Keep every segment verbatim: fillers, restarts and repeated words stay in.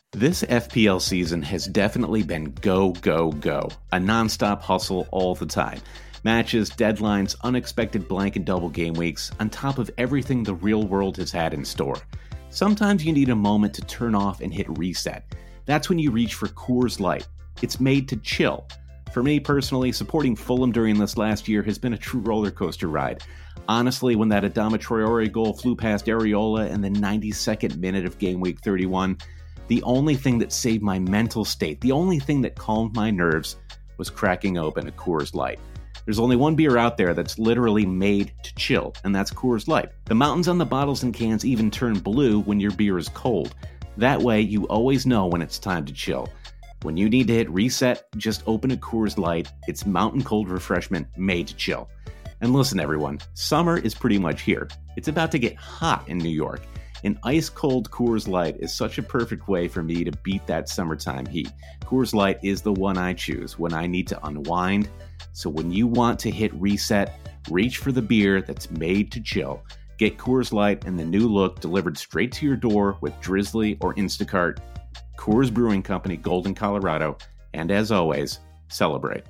This F P L season has definitely been go, go, go. A nonstop hustle all the time. Matches, deadlines, unexpected blank and double game weeks, on top of everything the real world has had in store. Sometimes you need a moment to turn off and hit reset. That's when you reach for Coors Light. It's made to chill. For me personally, supporting Fulham during this last year has been a true roller coaster ride. Honestly, when that Adama Traore goal flew past Areola in the ninety-second minute of game week thirty-one, the only thing that saved my mental state, the only thing that calmed my nerves, was cracking open a Coors Light. There's only one beer out there that's literally made to chill, and that's Coors Light. The mountains on the bottles and cans even turn blue when your beer is cold. That way, you always know when it's time to chill. When you need to hit reset, just open a Coors Light. It's mountain cold refreshment made to chill. And listen, everyone, summer is pretty much here. It's about to get hot in New York. An ice-cold Coors Light is such a perfect way for me to beat that summertime heat. Coors Light is the one I choose when I need to unwind. So when you want to hit reset, reach for the beer that's made to chill. Get Coors Light and the new look delivered straight to your door with Drizzly or Instacart. Coors Brewing Company, Golden, Colorado. And as always, celebrate.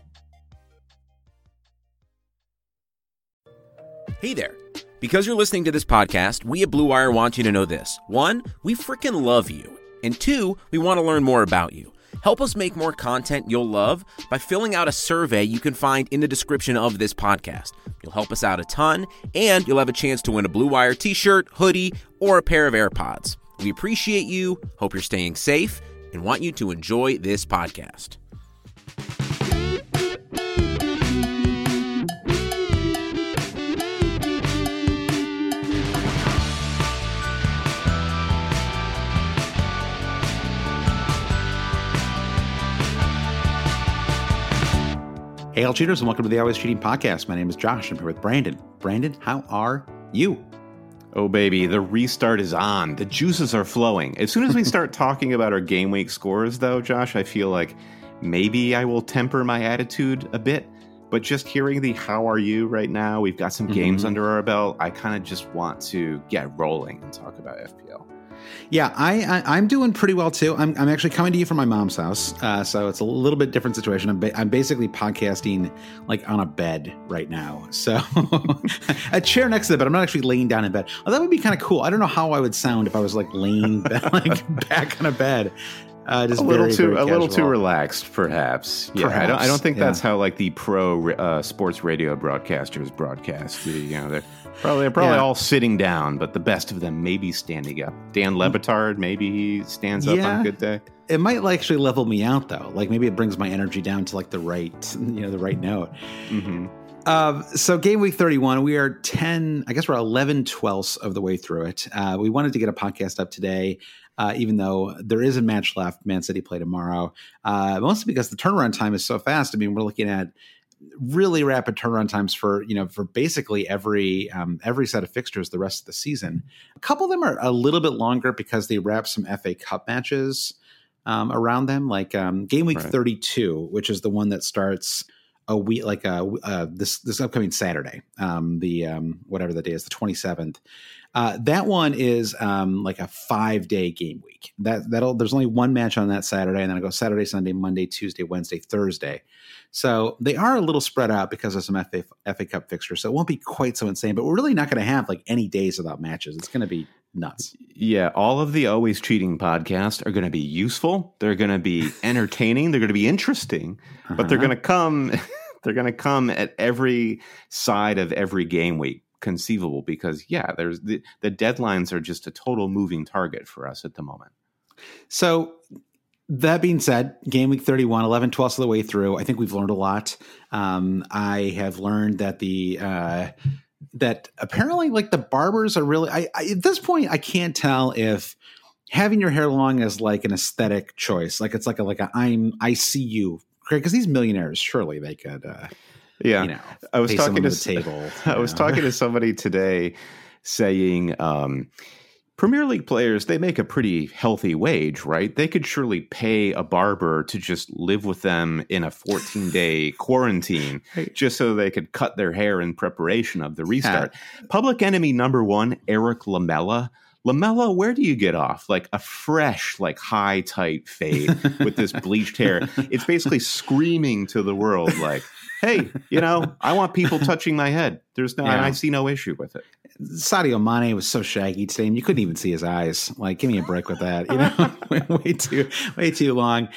Hey there. Because you're listening to this podcast, we at Blue Wire want you to know this. One, we freaking love you. And two, we want to learn more about you. Help us make more content you'll love by filling out a survey you can find in the description of this podcast. You'll help us out a ton, and you'll have a chance to win a Blue Wire t-shirt, hoodie, or a pair of AirPods. We appreciate you, hope you're staying safe, and want you to enjoy this podcast. Hey, all cheaters, and welcome to the Always Cheating Podcast. My name is Josh. I'm here with Brandon. Brandon, how are you? Oh, baby, the restart is on. The juices are flowing. As soon as we start talking about our game week scores, though, Josh, I feel like maybe I will temper my attitude a bit. But just hearing the how are you right now, we've got some mm-hmm. games under our belt. I kind of just want to get rolling and talk about F P L. Yeah, I, I, I'm doing pretty well, too. I'm, I'm actually coming to you from my mom's house, uh, so it's a little bit different situation. I'm, ba- I'm basically podcasting like on a bed right now. So a chair next to the bed. I'm not actually laying down in bed. Oh, that would be kind of cool. I don't know how I would sound if I was like laying like back on a bed. Uh, just a little very, too very a little too relaxed, perhaps. Yeah, perhaps. I don't. I don't think yeah. that's how like the pro uh, sports radio broadcasters broadcast. You know, they're probably they're probably yeah. all sitting down, but the best of them maybe standing up. Dan Le Batard, maybe he stands up yeah. on a good day. It might actually level me out though. Like maybe it brings my energy down to like the right, you know, the right note. Mm-hmm. Uh, so game week thirty-one, we are ten, I guess we're eleven twelfths of the way through it. Uh, we wanted to get a podcast up today. Uh, even though there is a match left, Man City play tomorrow, uh, mostly because the turnaround time is so fast. I mean, we're looking at really rapid turnaround times for, you know, for basically every um, every set of fixtures the rest of the season. A couple of them are a little bit longer because they wrap some F A Cup matches um, around them, like um, game week right. thirty-two, which is the one that starts a week, like uh, uh, this this upcoming Saturday, um, the um, whatever the day is, the twenty-seventh. Uh, that one is um, like a five day game week. That that'll there's only one match on that Saturday, and then I go Saturday, Sunday, Monday, Tuesday, Wednesday, Thursday. So they are a little spread out because of some F A, F A Cup fixtures. So it won't be quite so insane, but we're really not going to have like any days without matches. It's going to be nuts. Yeah, all of the Always Cheating podcasts are going to be useful. They're going to be entertaining. They're going to be interesting, uh-huh. but they're going to come. They're going to come at every side of every game week conceivable, because yeah, there's the, the deadlines are just a total moving target for us at the moment. So that being said, game week thirty-one, eleven twelfths of the way through, I think we've learned a lot. Um, I have learned that the uh, that apparently like the barbers are really, I, I at this point, I can't tell if having your hair long is like an aesthetic choice. Like it's like a, like a, I'm, I see you, because these millionaires, surely they could, uh, Yeah, you know, I was talking to the table. I was know. talking to somebody today, saying um, Premier League players, they make a pretty healthy wage, right? They could surely pay a barber to just live with them in a fourteen day quarantine, just so they could cut their hair in preparation of the restart. Yeah. Public enemy number one, Eric Lamela, LaMelo, where do you get off? Like a fresh, like high tight fade with this bleached hair. It's basically screaming to the world like, hey, you know, I want people touching my head. There's no, yeah. and I see no issue with it. Sadio Mane was so shaggy today, and you couldn't even see his eyes. Like, give me a break with that, you know, way too, way too long.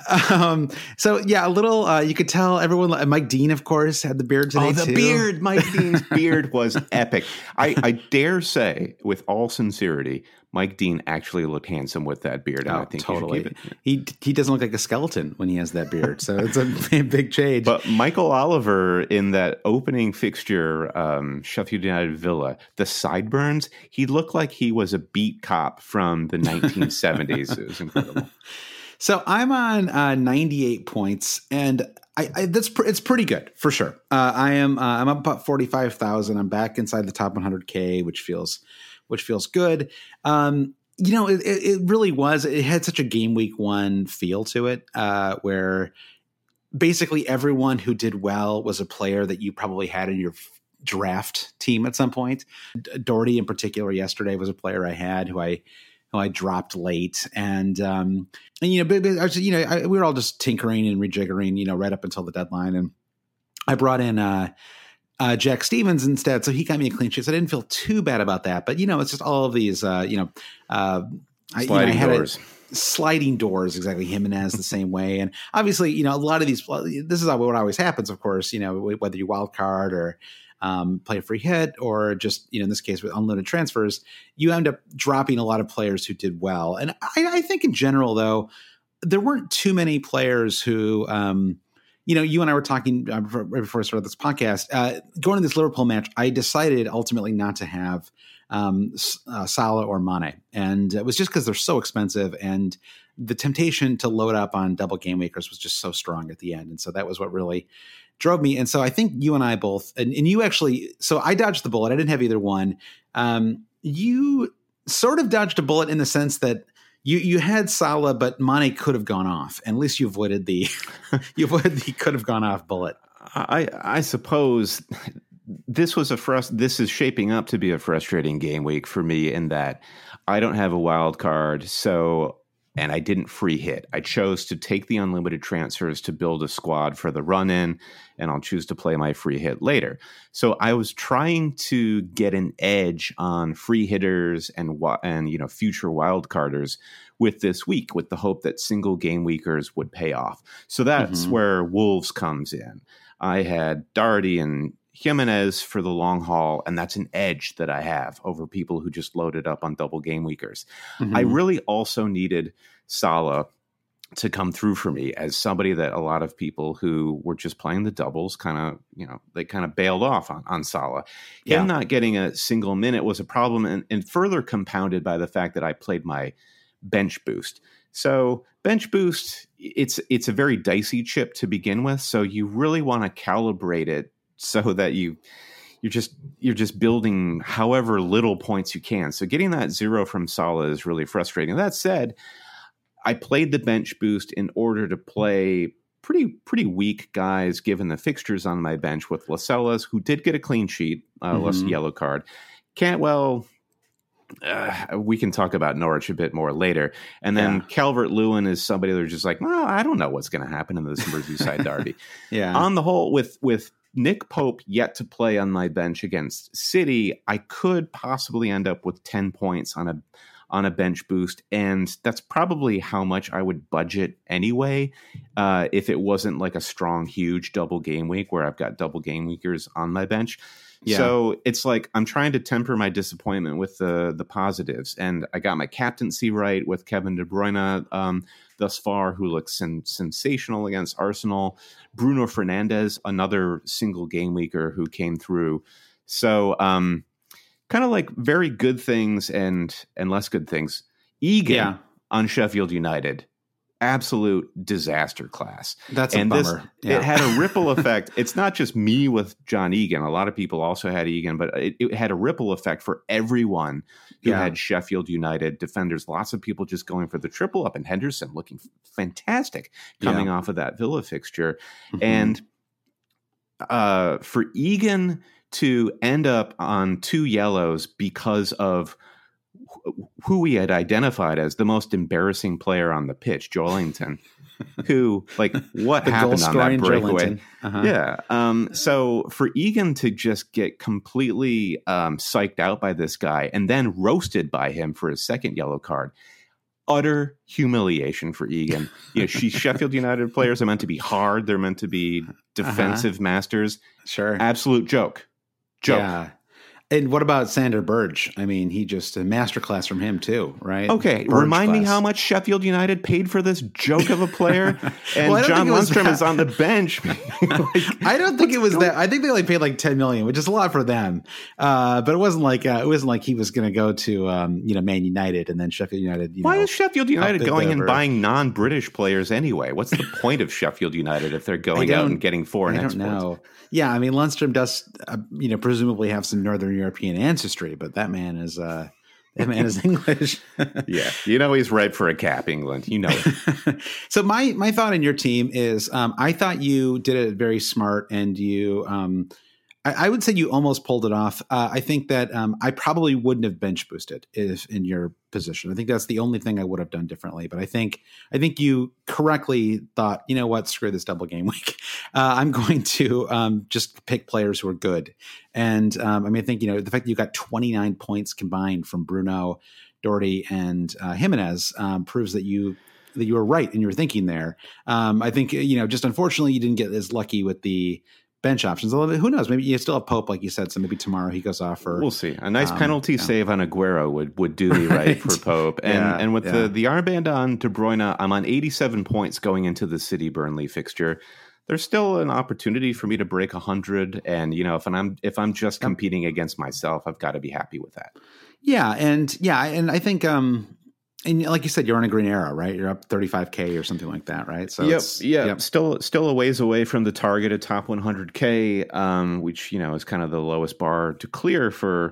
Um, so yeah, a little. Uh, you could tell everyone. Mike Dean, of course, had the beard today. Oh, the too. beard! Mike Dean's beard was epic. I, I dare say, with all sincerity, Mike Dean actually looked handsome with that beard. And oh, I think totally. You should keep it. He he doesn't look like a skeleton when he has that beard. So it's a big change. But Michael Oliver in that opening fixture, um, Sheffield United Villa, the sideburns, he looked like he was a beat cop from the nineteen seventies. It was incredible. So I'm on uh, ninety-eight points, and I, I that's pr- it's pretty good for sure. Uh, I am uh, I'm up about forty-five thousand. I'm back inside the top one hundred K, which feels which feels good. Um, you know, it, it really was. It had such a game week one feel to it, uh, where basically everyone who did well was a player that you probably had in your draft team at some point. Doherty in particular yesterday was a player I had who I who I dropped late, and um, and you know, I was, you know, I, we were all just tinkering and rejiggering, you know, right up until the deadline, and I brought in uh, uh, Jack Stevens instead, so he got me a clean sheet. So I didn't feel too bad about that, but you know, it's just all of these, uh, you know, uh, sliding I, you know, I had doors. A, sliding doors, exactly. Jimenez the same way, and obviously, you know, a lot of these. This is what always happens, of course. You know, whether you wild card or um, play a free hit, or just, you know, in this case with unlimited transfers, you end up dropping a lot of players who did well. And I, I think in general, though, there weren't too many players who, um, you know, you and I were talking uh, before, before I started this podcast. Uh, going to this Liverpool match, I decided ultimately not to have um, uh, Salah or Mane, and it was just because they're so expensive, and the temptation to load up on double game weekers was just so strong at the end, and so that was what really drove me. And so I think you and I both, and, and you actually, so I dodged the bullet. I didn't have either one. Um, you sort of dodged a bullet in the sense that you you had Salah, but Mane could have gone off, and at least you avoided the you avoided the could have gone off bullet. I I suppose this was a frust- This is shaping up to be a frustrating game week for me in that I don't have a wild card, so and I didn't free hit. I chose to take the unlimited transfers to build a squad for the run in, and I'll choose to play my free hit later. So I was trying to get an edge on free hitters and and you know future wild carders with this week, with the hope that single game weekers would pay off. So that's mm-hmm. where Wolves comes in. I had Doherty and Jimenez for the long haul, and that's an edge that I have over people who just loaded up on double game weekers. Mm-hmm. I really also needed Salah to come through for me as somebody that a lot of people who were just playing the doubles kind of, you know, they kind of bailed off on, on Salah. Yeah. Him not getting a single minute was a problem, and, and further compounded by the fact that I played my bench boost. So bench boost, it's it's a very dicey chip to begin with, so you really want to calibrate it so that you you're just you're just building however little points you can. So getting that zero from Salah is really frustrating. That said, I played the bench boost in order to play pretty pretty weak guys given the fixtures on my bench with Lascelles, who did get a clean sheet, uh, mm-hmm. less yellow card. Cantwell, uh, we can talk about Norwich a bit more later. And then yeah. Calvert-Lewin is somebody that's just like, well, I don't know what's going to happen in this Merseyside derby. Yeah. On the whole, with with Nick Pope yet to play on my bench against City, I could possibly end up with ten points on a on a bench boost, and that's probably how much I would budget anyway uh, if it wasn't like a strong, huge double game week where I've got double game weekers on my bench. Yeah. So it's like I'm trying to temper my disappointment with the the positives, and I got my captaincy right with Kevin De Bruyne um, thus far, who looks sen- sensational against Arsenal. Bruno Fernandes, another single game weeker who came through. So um, kind of like very good things and and less good things. Egan yeah. on Sheffield United. Absolute disaster class. That's and a bummer. This, yeah. It had a ripple effect. It's not just me with John Egan. A lot of people also had Egan, but it, it had a ripple effect for everyone who yeah. had Sheffield United defenders. Lots of people just going for the triple up, and Henderson looking fantastic coming yeah. off of that Villa fixture. Mm-hmm. And uh, for Egan to end up on two yellows because of who we had identified as the most embarrassing player on the pitch, Joelinton, who, like, what happened on that breakaway? Uh-huh. Yeah. Um, so for Egan to just get completely um, psyched out by this guy and then roasted by him for his second yellow card, utter humiliation for Egan. You know, she, Sheffield United players are meant to be hard. They're meant to be defensive uh-huh. masters. Sure. Absolute joke. Joke. Yeah. And what about Sander Berge? I mean, he just a masterclass from him too, right? Okay, Berge remind class. me how much Sheffield United paid for this joke of a player, and well, John Lundstrom is on the bench. Like, I don't think it was that. I think they only paid like ten million, which is a lot for them. Uh, but it wasn't like uh, it wasn't like he was going to go to um, you know Man United and then Sheffield United. You Why know, is Sheffield United going and over. buying non-British players anyway? What's the point of Sheffield United if they're going out and getting foreign I don't exports? know. Yeah, I mean Lundstrom does, uh, you know, presumably have some Northern European ancestry, but that man is uh, that man is English. Yeah, you know he's ripe for a cap, England. You know it. So my my thought on your team is, um, I thought you did it very smart, and you, um, I, I would say you almost pulled it off. Uh, I think that um, I probably wouldn't have bench boosted if in your position. I think that's the only thing I would have done differently. But I think I think you correctly thought, you know what, screw this double game week. Uh, I'm going to um, just pick players who are good. And um, I mean, I think, you know, the fact that you got twenty-nine points combined from Bruno, Doherty, and uh, Jimenez um, proves that you that you were right in your thinking there. Um, I think, you know, just unfortunately you didn't get as lucky with the bench options. Although who knows? Maybe you still have Pope, like you said. So maybe tomorrow he goes off for. We'll see. A nice um, penalty yeah. save on Aguero would, would do me right, right. for Pope. And yeah, and with yeah. the the armband on De Bruyne, I'm on eighty-seven points going into the City Burnley fixture. There's still an opportunity for me to break one hundred, and you know, if I'm if I'm just competing against myself, I've got to be happy with that. Yeah, and yeah, and I think. Um, And like you said, you're on a green arrow, right? You're up thirty-five K or something like that, right? So yep, it's, yeah, yep. still still a ways away from the targeted top one hundred K, um, which you know is kind of the lowest bar to clear for,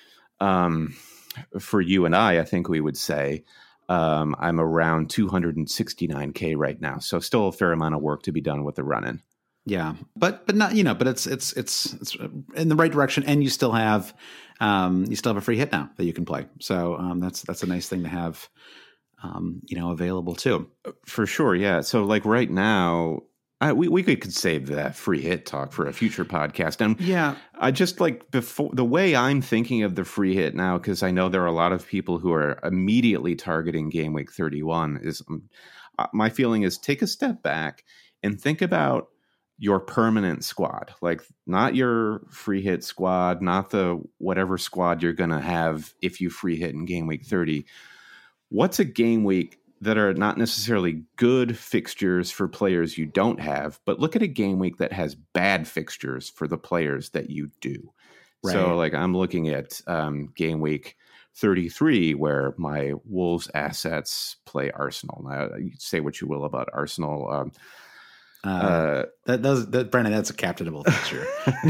um, for you and I. I think we would say um, I'm around two hundred sixty-nine K right now, so still a fair amount of work to be done with the run-in. Yeah, but but not you know, but it's it's it's it's in the right direction, and you still have um, you still have a free hit now that you can play. So um, that's that's a nice thing to have, um, you know, available too. For sure, yeah. So like right now, I, we we could, could save that free hit talk for a future podcast. And yeah, I just like before the way I'm thinking of the free hit now, because I know there are a lot of people who are immediately targeting game week thirty-one. Is um, uh, my feeling is take a step back and think about your permanent squad, like not your free hit squad, not the whatever squad you're going to have if you free hit in game week thirty. What's a game week that are not necessarily good fixtures for players you don't have, but look at a game week that has bad fixtures for the players that you do. Right. So like I'm looking at um, game week thirty-three where my Wolves assets play Arsenal. Now, you say what you will about Arsenal. Um, Uh, uh, that does that, Brandon. That's a captainable picture.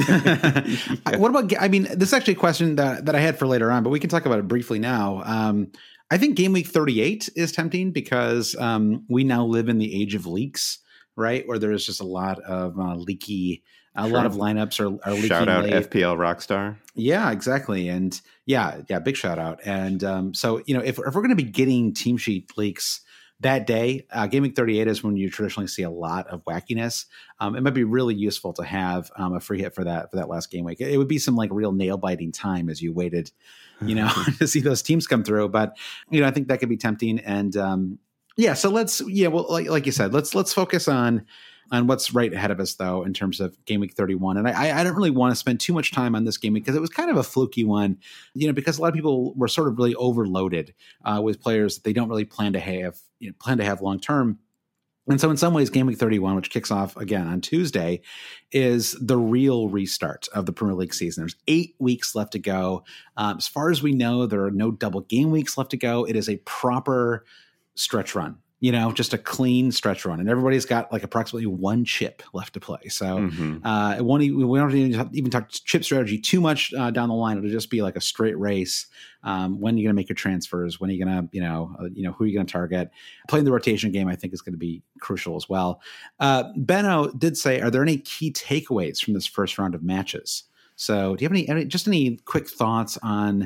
yeah. What about? I mean, this is actually a question that that I had for later on, but we can talk about it briefly now. Um, I think game week thirty-eight is tempting because um, we now live in the age of leaks, right? Where there is just a lot of uh, leaky. A sure. lot of lineups are, are leaking. Shout out late. F P L Rockstar. Yeah, exactly, and yeah, yeah, big shout out. And um, so you know, if if we're going to be getting team sheet leaks that day, uh, game week thirty-eight is when you traditionally see a lot of wackiness. Um, it might be really useful to have um, a free hit for that for that last game week. It would be some like real nail biting time as you waited, you know, to see those teams come through. But you know, I think that could be tempting. And um, yeah, so let's yeah, well, like like you said, let's let's focus on on what's right ahead of us though in terms of game week thirty-one. And I I don't really want to spend too much time on this game week because it was kind of a fluky one, you know, because a lot of people were sort of really overloaded uh, with players that they don't really plan to have. You know, plan to have long term. And so in some ways, game week thirty-one, which kicks off again on Tuesday, is the real restart of the Premier League season. There's eight weeks left to go. Um, as far as we know, there are no double game weeks left to go. It is a proper stretch run, you know, just a clean stretch run. And everybody's got like approximately one chip left to play. So mm-hmm. uh, it won't, we don't even, even talk chip strategy too much uh, down the line. It'll just be like a straight race. Um, when are you going to make your transfers? When are you going to, you know, uh, you know, who are you going to target? Playing the rotation game, I think, is going to be crucial as well. Uh, Benno did say, are there any key takeaways from this first round of matches? So do you have any, any just any quick thoughts on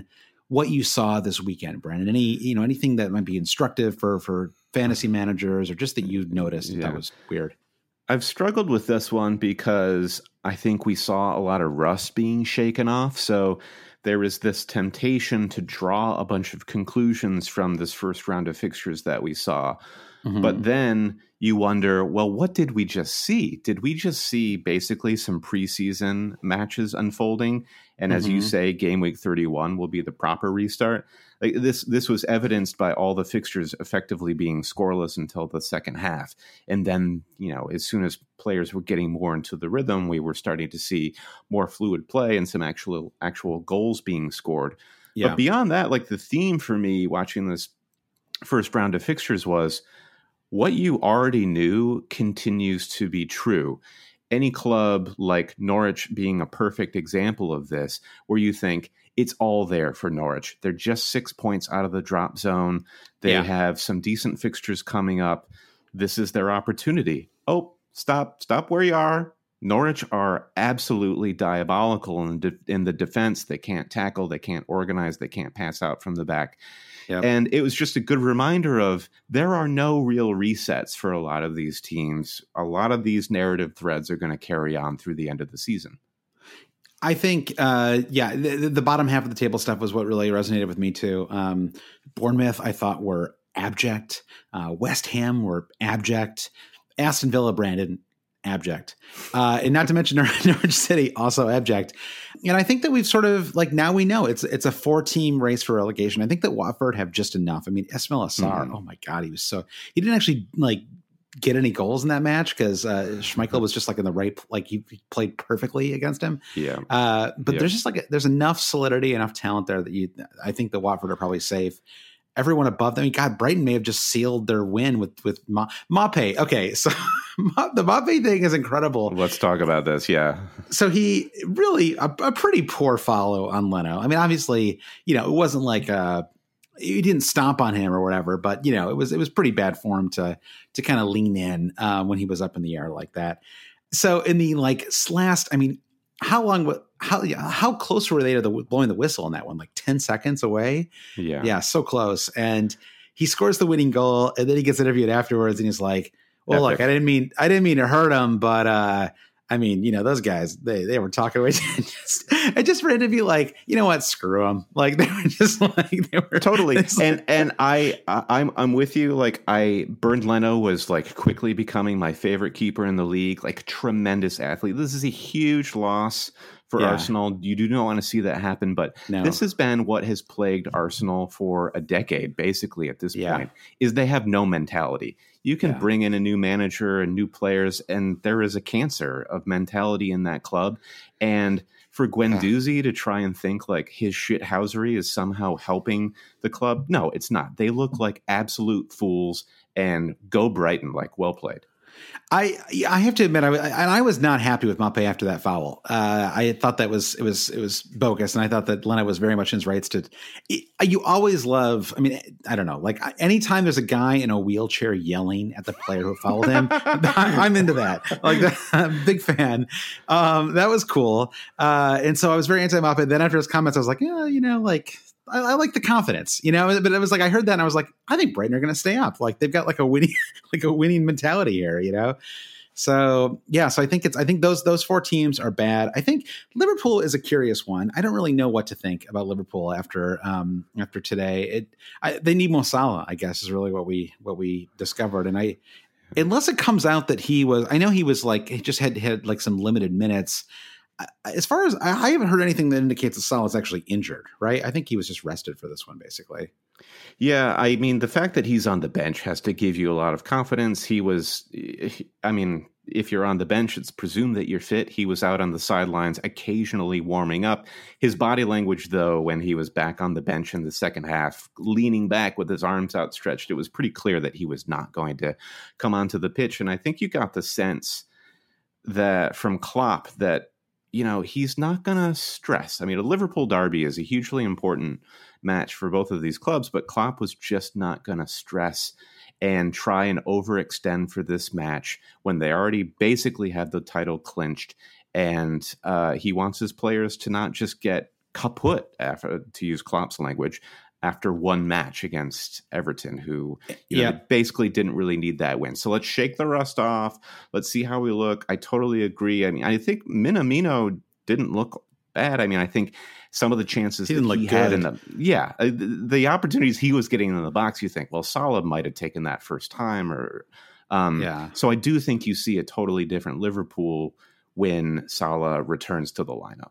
what you saw this weekend, Brandon. Any, you know, anything that might be instructive for for fantasy managers, or just that you noticed Yeah. that was weird. I've struggled with this one because I think we saw a lot of rust being shaken off. So there is this temptation to draw a bunch of conclusions from this first round of fixtures that we saw. Mm-hmm. But then you wonder, well, what did we just see? Did we just see basically some preseason matches unfolding? And as mm-hmm. you say, game week thirty-one will be the proper restart. Like this, this was evidenced by all the fixtures effectively being scoreless until the second half. And then, you know, as soon as players were getting more into the rhythm, we were starting to see more fluid play and some actual actual goals being scored. Yeah. But beyond that, like the theme for me watching this first round of fixtures was, what you already knew continues to be true. Any club like Norwich being a perfect example of this, where you think it's all there for Norwich. They're just six points out of the drop zone. They yeah. have some decent fixtures coming up. This is their opportunity. Oh, stop, stop where you are. Norwich are absolutely diabolical in, de- in the defense. They can't tackle, they can't organize, they can't pass out from the back. Yep. And it was just a good reminder of there are no real resets for a lot of these teams. A lot of these narrative threads are going to carry on through the end of the season. I think, uh, yeah, the, the bottom half of the table stuff was what really resonated with me too. Um, Bournemouth, I thought, were abject. Uh, West Ham were abject. Aston Villa, Brandon, abject. Uh, and not to mention Norwich City, also abject. And I think that we've sort of, like, now we know it's it's a four-team race for relegation. I think that Watford have just enough. I mean, Ismail Assar, mm-hmm. oh my God, he was so – he didn't actually, like, get any goals in that match because uh, Schmeichel was just, like, in the right – like, he played perfectly against him. Yeah. Uh, but yeah. there's just, like, a, there's enough solidity, enough talent there that you – I think the Watford are probably safe. Everyone above them, I mean, God, Brighton may have just sealed their win with with Ma- Maupay. Okay, so the Maupay thing is incredible. Let's talk about this. Yeah. So he really a, a pretty poor follow on Leno. I mean, obviously, you know, it wasn't like uh he didn't stomp on him or whatever, but you know, it was it was pretty bad for him to to kind of lean in uh, when he was up in the air like that. So in the like last, I mean, how long? How how close were they to the blowing the whistle in that one? Like ten seconds away. Yeah, yeah, so close. And he scores the winning goal, and then he gets interviewed afterwards, and he's like, "Well, Epic. look, I didn't mean I didn't mean to hurt him, but uh, I mean, you know, those guys they they were talking away." just, I just for him to be like, you know what, screw them. Like they were just like they were totally. And and I I'm I'm with you. Like I Bernd Leno was like quickly becoming my favorite keeper in the league. Like tremendous athlete. This is a huge loss for yeah. Arsenal. You do not want to see that happen, but no. this has been what has plagued Arsenal for a decade, basically at this yeah. point, is they have no mentality. You can yeah. bring in a new manager and new players, and there is a cancer of mentality in that club. And for Guendouzi yeah. to try and think like his shithousery is somehow helping the club, no, it's not. They look like absolute fools, and go Brighton, like well played. I I have to admit, I, and I was not happy with Maupay after that foul. Uh, I thought that was it was it was bogus, and I thought that Leno was very much in his rights to. It, you always love. I mean, I don't know. Like anytime there's a guy in a wheelchair yelling at the player who fouled him, I'm into that. Like I'm a big fan. Um, that was cool, uh, and so I was very anti Maupay. Then after his comments, I was like, yeah, you know, like. I, I like the confidence, you know, but it was like, I heard that and I was like, I think Brighton are going to stay up. Like they've got like a winning, like a winning mentality here, you know? So yeah, so I think it's, I think those, those four teams are bad. I think Liverpool is a curious one. I don't really know what to think about Liverpool after, um, after today. It, I, they need Mo Salah, I guess is really what we, what we discovered. And I, unless it comes out that he was, I know he was like, he just had had like some limited minutes. As far as I haven't heard anything that indicates that Salah's actually injured, right? I think he was just rested for this one, basically. Yeah, I mean, the fact that he's on the bench has to give you a lot of confidence. He was, I mean, if you're on the bench, it's presumed that you're fit. He was out on the sidelines, occasionally warming up. His body language, though, when he was back on the bench in the second half, leaning back with his arms outstretched, it was pretty clear that he was not going to come onto the pitch. And I think you got the sense that from Klopp that, you know, he's not going to stress. I mean, a Liverpool derby is a hugely important match for both of these clubs, but Klopp was just not going to stress and try and overextend for this match when they already basically had the title clinched. And uh, he wants his players to not just get kaput, after, to use Klopp's language, after one match against Everton, who you know, yeah. basically didn't really need that win. So let's shake the rust off. Let's see how we look. I totally agree. I mean, I think Minamino didn't look bad. I mean, I think some of the chances he didn't that look he good. had in the yeah, the, the opportunities he was getting in the box, you think, well, Salah might have taken that first time, or um, yeah. So I do think you see a totally different Liverpool when Salah returns to the lineup.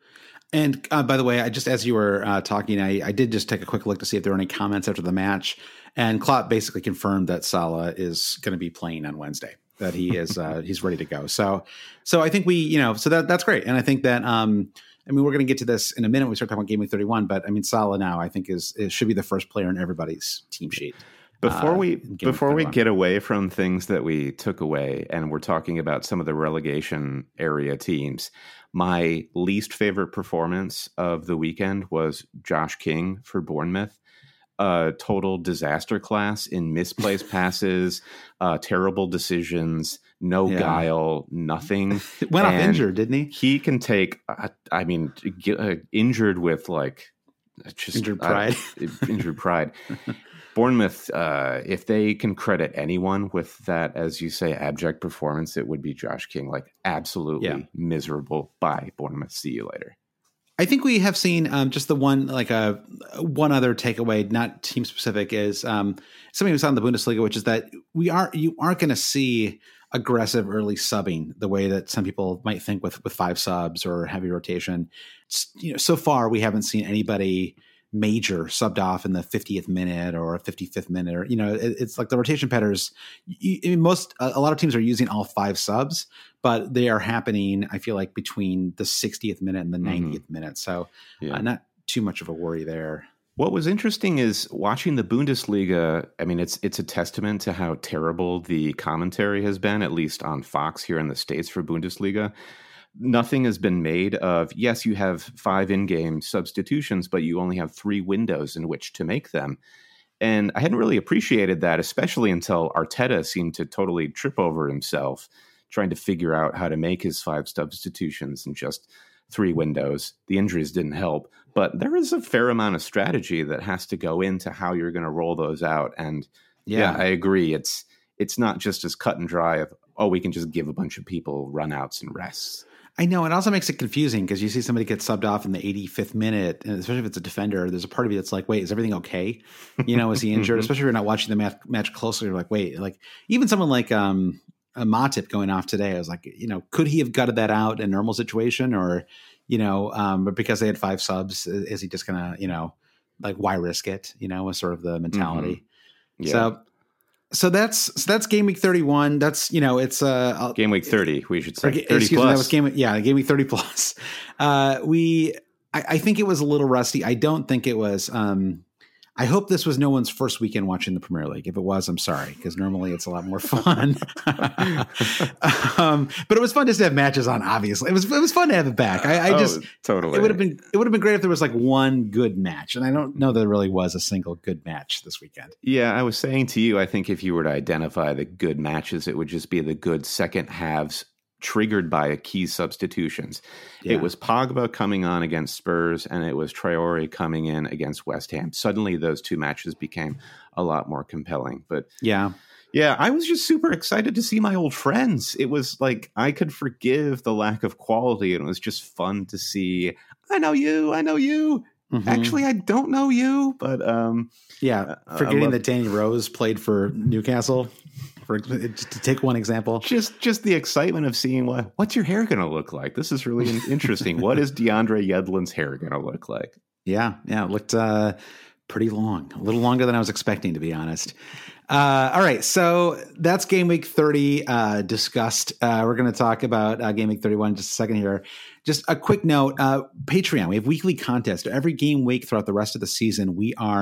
And uh, by the way, I just as you were uh, talking, I, I did just take a quick look to see if there were any comments after the match, and Klopp basically confirmed that Salah is going to be playing on Wednesday. That he is uh, he's ready to go. So so I think we you know so that that's great, and I think that um, I mean we're going to get to this in a minute when we start talking about Game Week thirty-one. But I mean Salah now I think is, is should be the first player in everybody's team sheet. Before uh, we before we get away from things that we took away, and we're talking about some of the relegation area teams, my least favorite performance of the weekend was Josh King for Bournemouth. Uh, total disaster class in misplaced passes, uh, terrible decisions, no Yeah. guile, nothing. Went off And injured, didn't he? He can take, uh, I mean, get, uh, injured with like just Injured pride. Uh, injured pride. Bournemouth, uh, if they can credit anyone with that, as you say, abject performance, it would be Josh King. Like absolutely Yeah. miserable. Bye, Bournemouth. See you later. I think we have seen um, just the one like a uh, one other takeaway, not team specific, is um, something we saw in the Bundesliga, which is that we are you aren't going to see aggressive early subbing the way that some people might think with with five subs or heavy rotation. It's, you know, so far we haven't seen anybody major subbed off in the fiftieth minute or fifty-fifth minute, or you know, it, it's like the rotation patterns. You, I mean, most a, a lot of teams are using all five subs, but they are happening, I feel like, between the sixtieth minute and the ninetieth mm-hmm. minute. So yeah. uh, not too much of a worry there. What was interesting is watching the Bundesliga. I mean, it's it's a testament to how terrible the commentary has been, at least on Fox here in the States for Bundesliga. Nothing has been made of, yes, you have five in-game substitutions, but you only have three windows in which to make them. And I hadn't really appreciated that, especially until Arteta seemed to totally trip over himself trying to figure out how to make his five substitutions in just three windows. The injuries didn't help, but there is a fair amount of strategy that has to go into how you're going to roll those out. And yeah, yeah I agree. It's it's not just as cut and dry of, oh, we can just give a bunch of people runouts and rests. I know. It also makes it confusing because you see somebody get subbed off in the eighty-fifth minute, and especially if it's a defender, there's a part of you that's like, wait, is everything okay? You know, is he injured? Especially if you're not watching the match, match closely. You're like, wait, like even someone like um, a Matip going off today, I was like, you know, could he have gutted that out in a normal situation? Or, you know, um, but because they had five subs, is he just going to, you know, like, why risk it? You know, was sort of the mentality. Mm-hmm. Yeah. So, So that's so that's game week thirty-one. That's, you know, it's uh game week thirty. We should say thirty excuse plus. Me, that was game. Yeah, game week thirty plus. Uh, we, I, I think it was a little rusty. I don't think it was. Um, I hope this was no one's first weekend watching the Premier League. If it was, I'm sorry, because normally it's a lot more fun. um, but it was fun just to have matches on. Obviously, it was it was fun to have it back. I, I just oh, totally. It would have been it would have been great if there was like one good match, and I don't know that there really was a single good match this weekend. Yeah, I was saying to you, I think if you were to identify the good matches, it would just be the good second halves triggered by key substitutions. Yeah. It was Pogba coming on against Spurs, and it was Traore coming in against West Ham. Suddenly those two matches became a lot more compelling. But yeah, yeah, I was just super excited to see my old friends. It was like I could forgive the lack of quality, and it was just fun to see. I know you, I know you. Mm-hmm. Actually, I don't know you, but um, yeah, forgetting love- that Danny Rose played for Newcastle. For, just to take one example, just just the excitement of seeing what what's your hair going to look like. This is really interesting. What is DeAndre Yedlin's hair going to look like? Yeah, yeah, it looked uh, pretty long, a little longer than I was expecting, to be honest. Uh, all right, so that's game week thirty uh, discussed. Uh, we're going to talk about uh, game week thirty-one in just a second here. Just a quick note, uh, Patreon, we have weekly contests. Every game week throughout the rest of the season, we are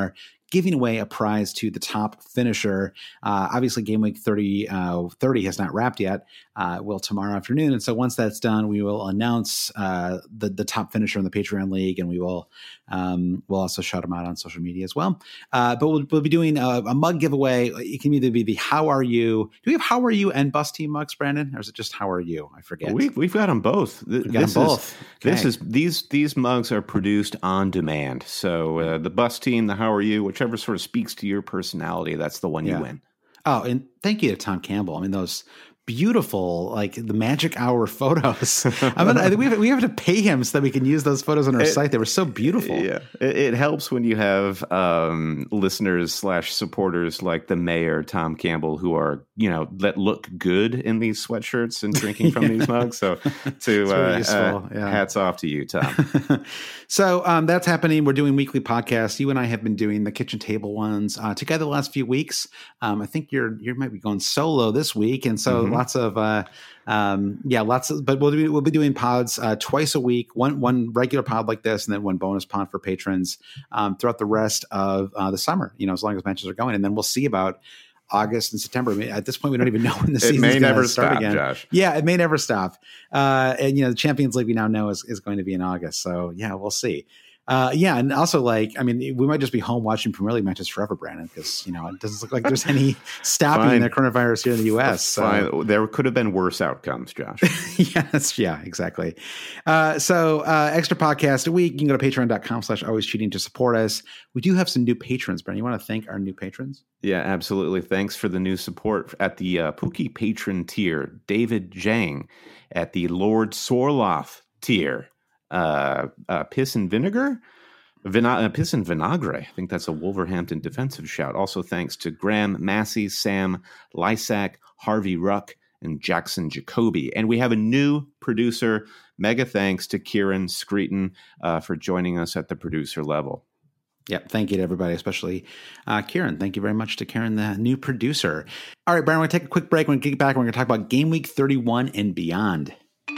giving away a prize to the top finisher. Uh, obviously, Game Week thirty, uh, thirty has not wrapped yet. Uh, will tomorrow afternoon. And so once that's done, we will announce uh, the, the top finisher in the Patreon League, and we will um, we'll also shout them out on social media as well. Uh, but we'll, we'll be doing a, a mug giveaway. It can either be the How Are You? Do we have How Are You and Bus Team mugs, Brandon? Or is it just How Are You? I forget. We, we've got them both. Th- We've got this them both. Is, Okay. This is these these mugs are produced on demand. So uh, the Bus Team, the How Are You, whichever sort of speaks to your personality, that's the one Yeah. you win. Oh, and thank you to Tom Campbell. I mean, those beautiful, like the magic hour photos. I'm gonna, I think we have, we have to pay him so that we can use those photos on our It- site. They were so beautiful. Yeah, it, it helps when you have um, listeners slash supporters like the mayor, Tom Campbell, who are, you know, that look good in these sweatshirts and drinking from these mugs. So to really uh, useful, uh, yeah. hats off to you, Tom. So um, that's happening. We're doing weekly podcasts. You and I have been doing the kitchen table ones uh, together the last few weeks. Um, I think you're you might be going solo this week, and so Mhm. lots of uh, um, yeah, lots of. But we'll be, we'll be doing pods uh, twice a week. One one regular pod like this, and then one bonus pod for patrons um, throughout the rest of uh, the summer. You know, as long as matches are going, and then we'll see about August and September. I mean, at this point, we don't even know when the It season may never start stop, again. Josh. Yeah, it may never stop. Uh, and you know, the Champions League we now know is, is going to be in August. So yeah, we'll see. Uh, yeah, and also like, I mean, we might just be home watching Premier League matches forever, Brandon, because you know it doesn't look like there's any stopping Fine. the coronavirus here in the U S. So. Fine. There could have been worse outcomes, Josh. yeah, that's, yeah, exactly. Uh, so uh, extra podcast a week. You can go to patreon.com slash always cheating to support us. We do have some new patrons, Brandon. You want to thank our new patrons? Yeah, absolutely. Thanks for the new support at the uh, Pookie patron tier. David Jang at the Lord Sorloth tier. Uh, uh, Piss and Vinegar? Vina- uh, Piss and Vinagre. I think that's a Wolverhampton defensive shout. Also thanks to Graham Massey, Sam Lysak, Harvey Ruck, and Jackson Jacoby. And we have a new producer. Mega thanks to Kieran Screeton uh, for joining us at the producer level. Yep. Thank you to everybody, especially uh, Kieran. Thank you very much to Kieran, the new producer. All right, Brian, we're going to take a quick break. We're going to get back. We're going to talk about Game Week thirty-one and beyond.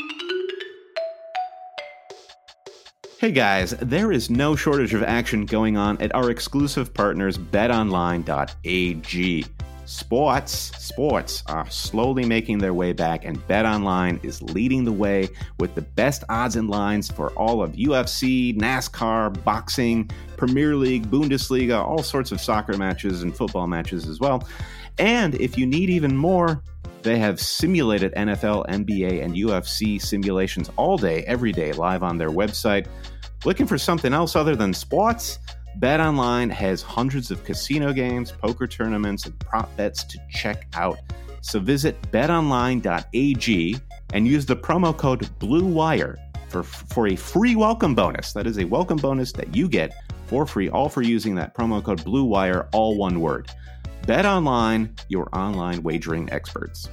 Hey guys, there is no shortage of action going on at our exclusive partners bet online dot a g. Sports, sports are slowly making their way back, and BetOnline is leading the way with the best odds and lines for all of U F C, NASCAR, boxing, Premier League, Bundesliga, all sorts of soccer matches and football matches as well. And if you need even more, they have simulated N F L, N B A, and U F C simulations all day, every day, live on their website. Looking for something else other than sports? BetOnline has hundreds of casino games, poker tournaments, and prop bets to check out. So visit bet online dot a g and use the promo code BLUEWIRE for, for a free welcome bonus. That is a welcome bonus that you get for free, all for using that promo code BLUEWIRE, all one word. BetOnline, your online wagering experts.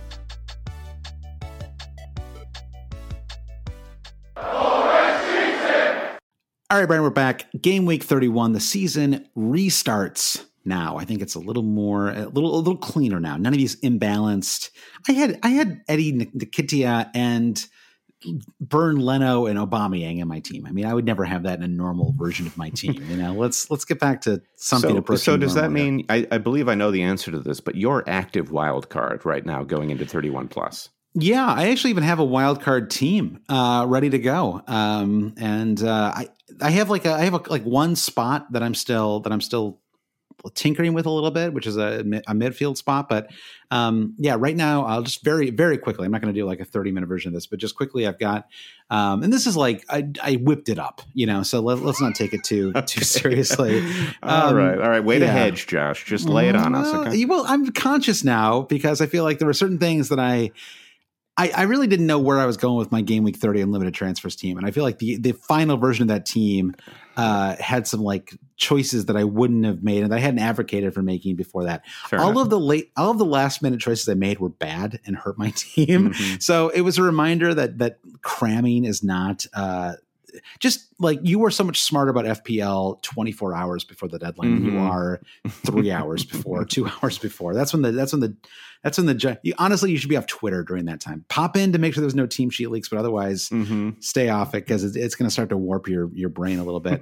All right, Brian, we're back. Game Week thirty-one. The season restarts now. I think it's a little more, a little, a little cleaner now. None of these imbalanced. I had, I had Eddie Nketiah and Bern Leno and Aubameyang in my team. I mean, I would never have that in a normal version of my team. You know, let's let's get back to something. So, approaching so does that normal here. mean? I, I believe I know the answer to this, but your active wild card right now going into thirty-one plus. Yeah, I actually even have a wild card team uh, ready to go, um, and uh, I I have like a I have a, like one spot that I'm still that I'm still tinkering with a little bit, which is a, a midfield spot. But um, yeah, right now I'll just very very quickly. I'm not going to do like a thirty minute version of this, but just quickly I've got, um, and this is like I, I whipped it up, you know. So let, let's not take it too okay. too seriously. all um, right, all right. Way yeah. to hedge, Josh. Just lay it on well, us. Okay? Well, I'm conscious now because I feel like there were certain things that I. I, I really didn't know where I was going with my Game Week thirty Unlimited Transfers team. And I feel like the, the final version of that team uh, had some like choices that I wouldn't have made and I hadn't advocated for making before that. Fair all enough. of the late, all of the last minute choices I made were bad and hurt my team. Mm-hmm. So it was a reminder that, that cramming is not uh, just, like you were so much smarter about F P L twenty-four hours before the deadline mm-hmm. than you are three hours before, two hours before. That's when the that's when the that's when the you, honestly you should be off Twitter during that time. Pop in to make sure there's no team sheet leaks, but otherwise mm-hmm. stay off it because it's, it's going to start to warp your your brain a little bit.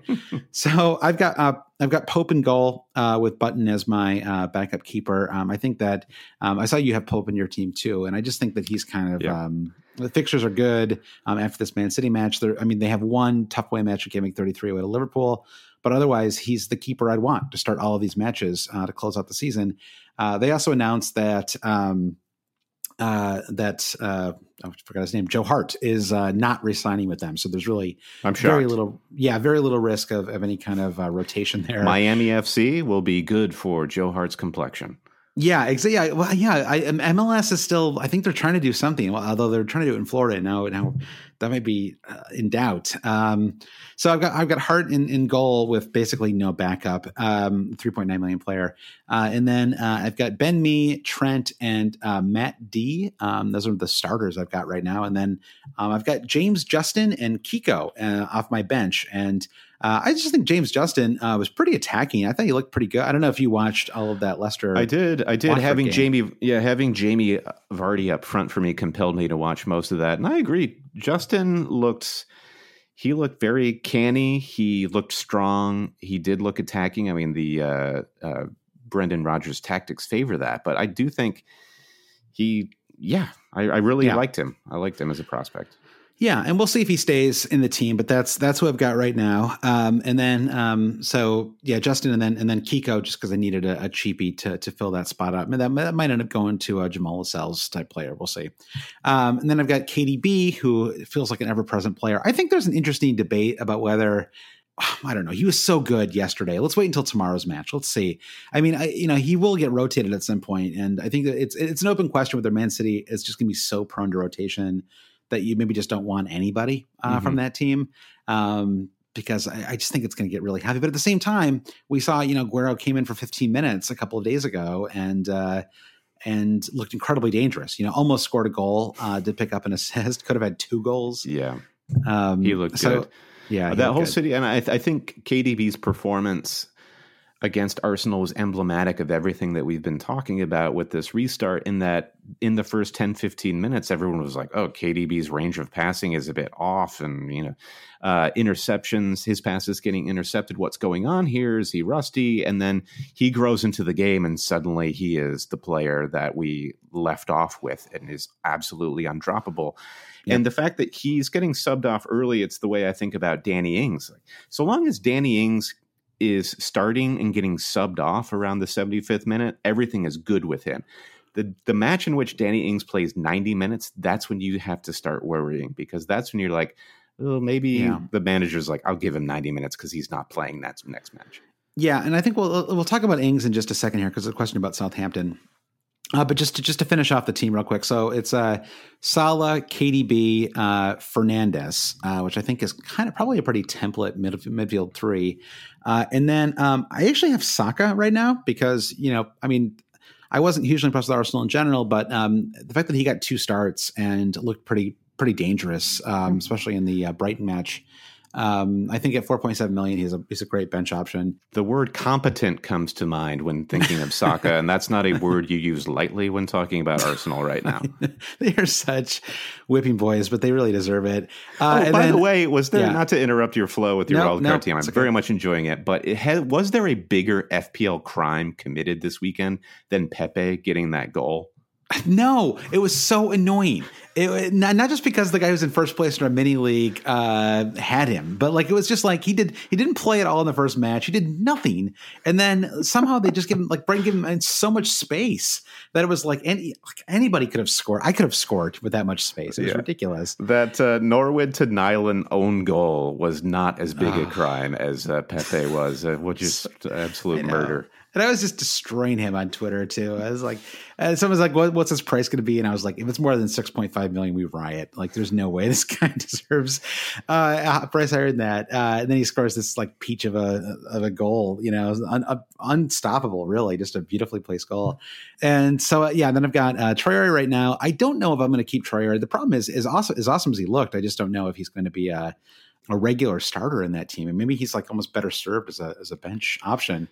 So I've got uh, I've got Pope in goal uh, with Button as my uh, backup keeper. Um, I think that um, I saw you have Pope in your team too, and I just think that he's kind of. Yeah. Um, The fixtures are good um, after this Man City match. They're, I mean, they have one tough away match at Game Week thirty-three away to Liverpool, but otherwise he's the keeper I'd want to start all of these matches uh, to close out the season. Uh, they also announced that um, uh, that uh, I forgot his name, Joe Hart, is uh, not re-signing with them. So there's really I'm very little, yeah, very little risk of, of any kind of uh, rotation there. Miami F C will be good for Joe Hart's complexion. Yeah, exactly. Yeah, well, yeah. I, M L S is still. I think they're trying to do something. Well, although they're trying to do it in Florida now. Now that might be uh, in doubt. Um, so I've got I've got Hart in, in goal with basically no backup. Um, three point nine million player, uh, and then uh, I've got Ben Mee, Trent, and uh, Matt D. Um, those are the starters I've got right now. And then um, I've got James Justin and Kiko uh, off my bench. And Uh, I just think James Justin uh, was pretty attacking. I thought he looked pretty good. I don't know if you watched all of that Leicester. I did. I did. Watford having game. Jamie, yeah, having Jamie Vardy up front for me compelled me to watch most of that. And I agree. Justin looked, he looked very canny. He looked strong. He did look attacking. I mean, the uh, uh, Brendan Rodgers tactics favor that, but I do think he, yeah, I, I really yeah. liked him. I liked him as a prospect. Yeah, and we'll see if he stays in the team, but that's that's what I've got right now. Um, and then um, so yeah, Justin, and then and then Kiko, just because I needed a, a cheapie to to fill that spot up. And that, that might end up going to a Jamal Lascelles type player. We'll see. Um, and then I've got K D B, who feels like an ever present player. I think there's an interesting debate about whether. I don't know. He was so good yesterday. Let's wait until tomorrow's match. Let's see. I mean, I, you know, he will get rotated at some point, and I think that it's it's an open question whether Man City is just going to be so prone to rotation that you maybe just don't want anybody uh, mm-hmm. from that team, um, because I, I just think it's going to get really heavy. But at the same time, we saw, you know, Guerrero came in for fifteen minutes a couple of days ago and uh, and looked incredibly dangerous. You know, almost scored a goal, uh, did pick up an assist, could have had two goals. Yeah, um, he looked so, good. Yeah, that whole good. City, and I, I think K D B's performance against Arsenal was emblematic of everything that we've been talking about with this restart, in that in the first ten, fifteen minutes, everyone was like, oh, K D B's range of passing is a bit off. And, you know, uh, interceptions, his passes getting intercepted. What's going on here? Is he rusty? And then he grows into the game and suddenly he is the player that we left off with and is absolutely undroppable. Yep. And the fact that he's getting subbed off early, it's the way I think about Danny Ings. Like, so long as Danny Ings is starting and getting subbed off around the seventy-fifth minute, everything is good with him. The the match in which Danny Ings plays ninety minutes, that's when you have to start worrying, because that's when you're like, oh, maybe yeah. the manager's like, I'll give him ninety minutes because he's not playing that next match. Yeah, and I think we'll we'll talk about Ings in just a second here, because there's a question about Southampton. Uh, but just to, just to finish off the team real quick. So it's uh, Salah, K D B, uh, Fernandes, uh, which I think is kind of probably a pretty template mid, midfield three. Uh, and then um, I actually have Saka right now because, you know, I mean, I wasn't hugely impressed with Arsenal in general, but um, the fact that he got two starts and looked pretty pretty dangerous, um, especially in the uh, Brighton match. Um, I think at four point seven million, he's a he's a great bench option. The word competent comes to mind when thinking of Saka, and that's not a word you use lightly when talking about Arsenal right now. They are such whipping boys, but they really deserve it. Uh, oh, by then, the way, was there, yeah. not to interrupt your flow with your no, wildcard no, team, I'm okay. very much enjoying it, but it had, was there a bigger F P L crime committed this weekend than Pepe getting that goal? No, it was so annoying. It, not, not just because the guy who's in first place in our mini league uh, had him, but like it was just like he did. He didn't play at all in the first match. He did nothing, and then somehow they just give him like Brighton give him so much space that it was like any like anybody could have scored. I could have scored with that much space. It was yeah. ridiculous. That uh, Norwood to Nyland own goal was not as big a crime as uh, Pepe was, uh, which is absolute murder. And I was just destroying him on Twitter too. I was like, and someone was like, what, what's his price going to be? And I was like, if it's more than six point five million, we riot. Like, there's no way this guy deserves uh, a price higher than that. Uh, and then he scores this like peach of a, of a goal, you know, un, un, unstoppable, really, just a beautifully placed goal. And so, uh, yeah, then I've got uh, Traore right now. I don't know if I'm going to keep Traore. The problem is, is awesome, as awesome as he looked, I just don't know if he's going to be a, a regular starter in that team, and maybe he's like almost better served as a as a bench option.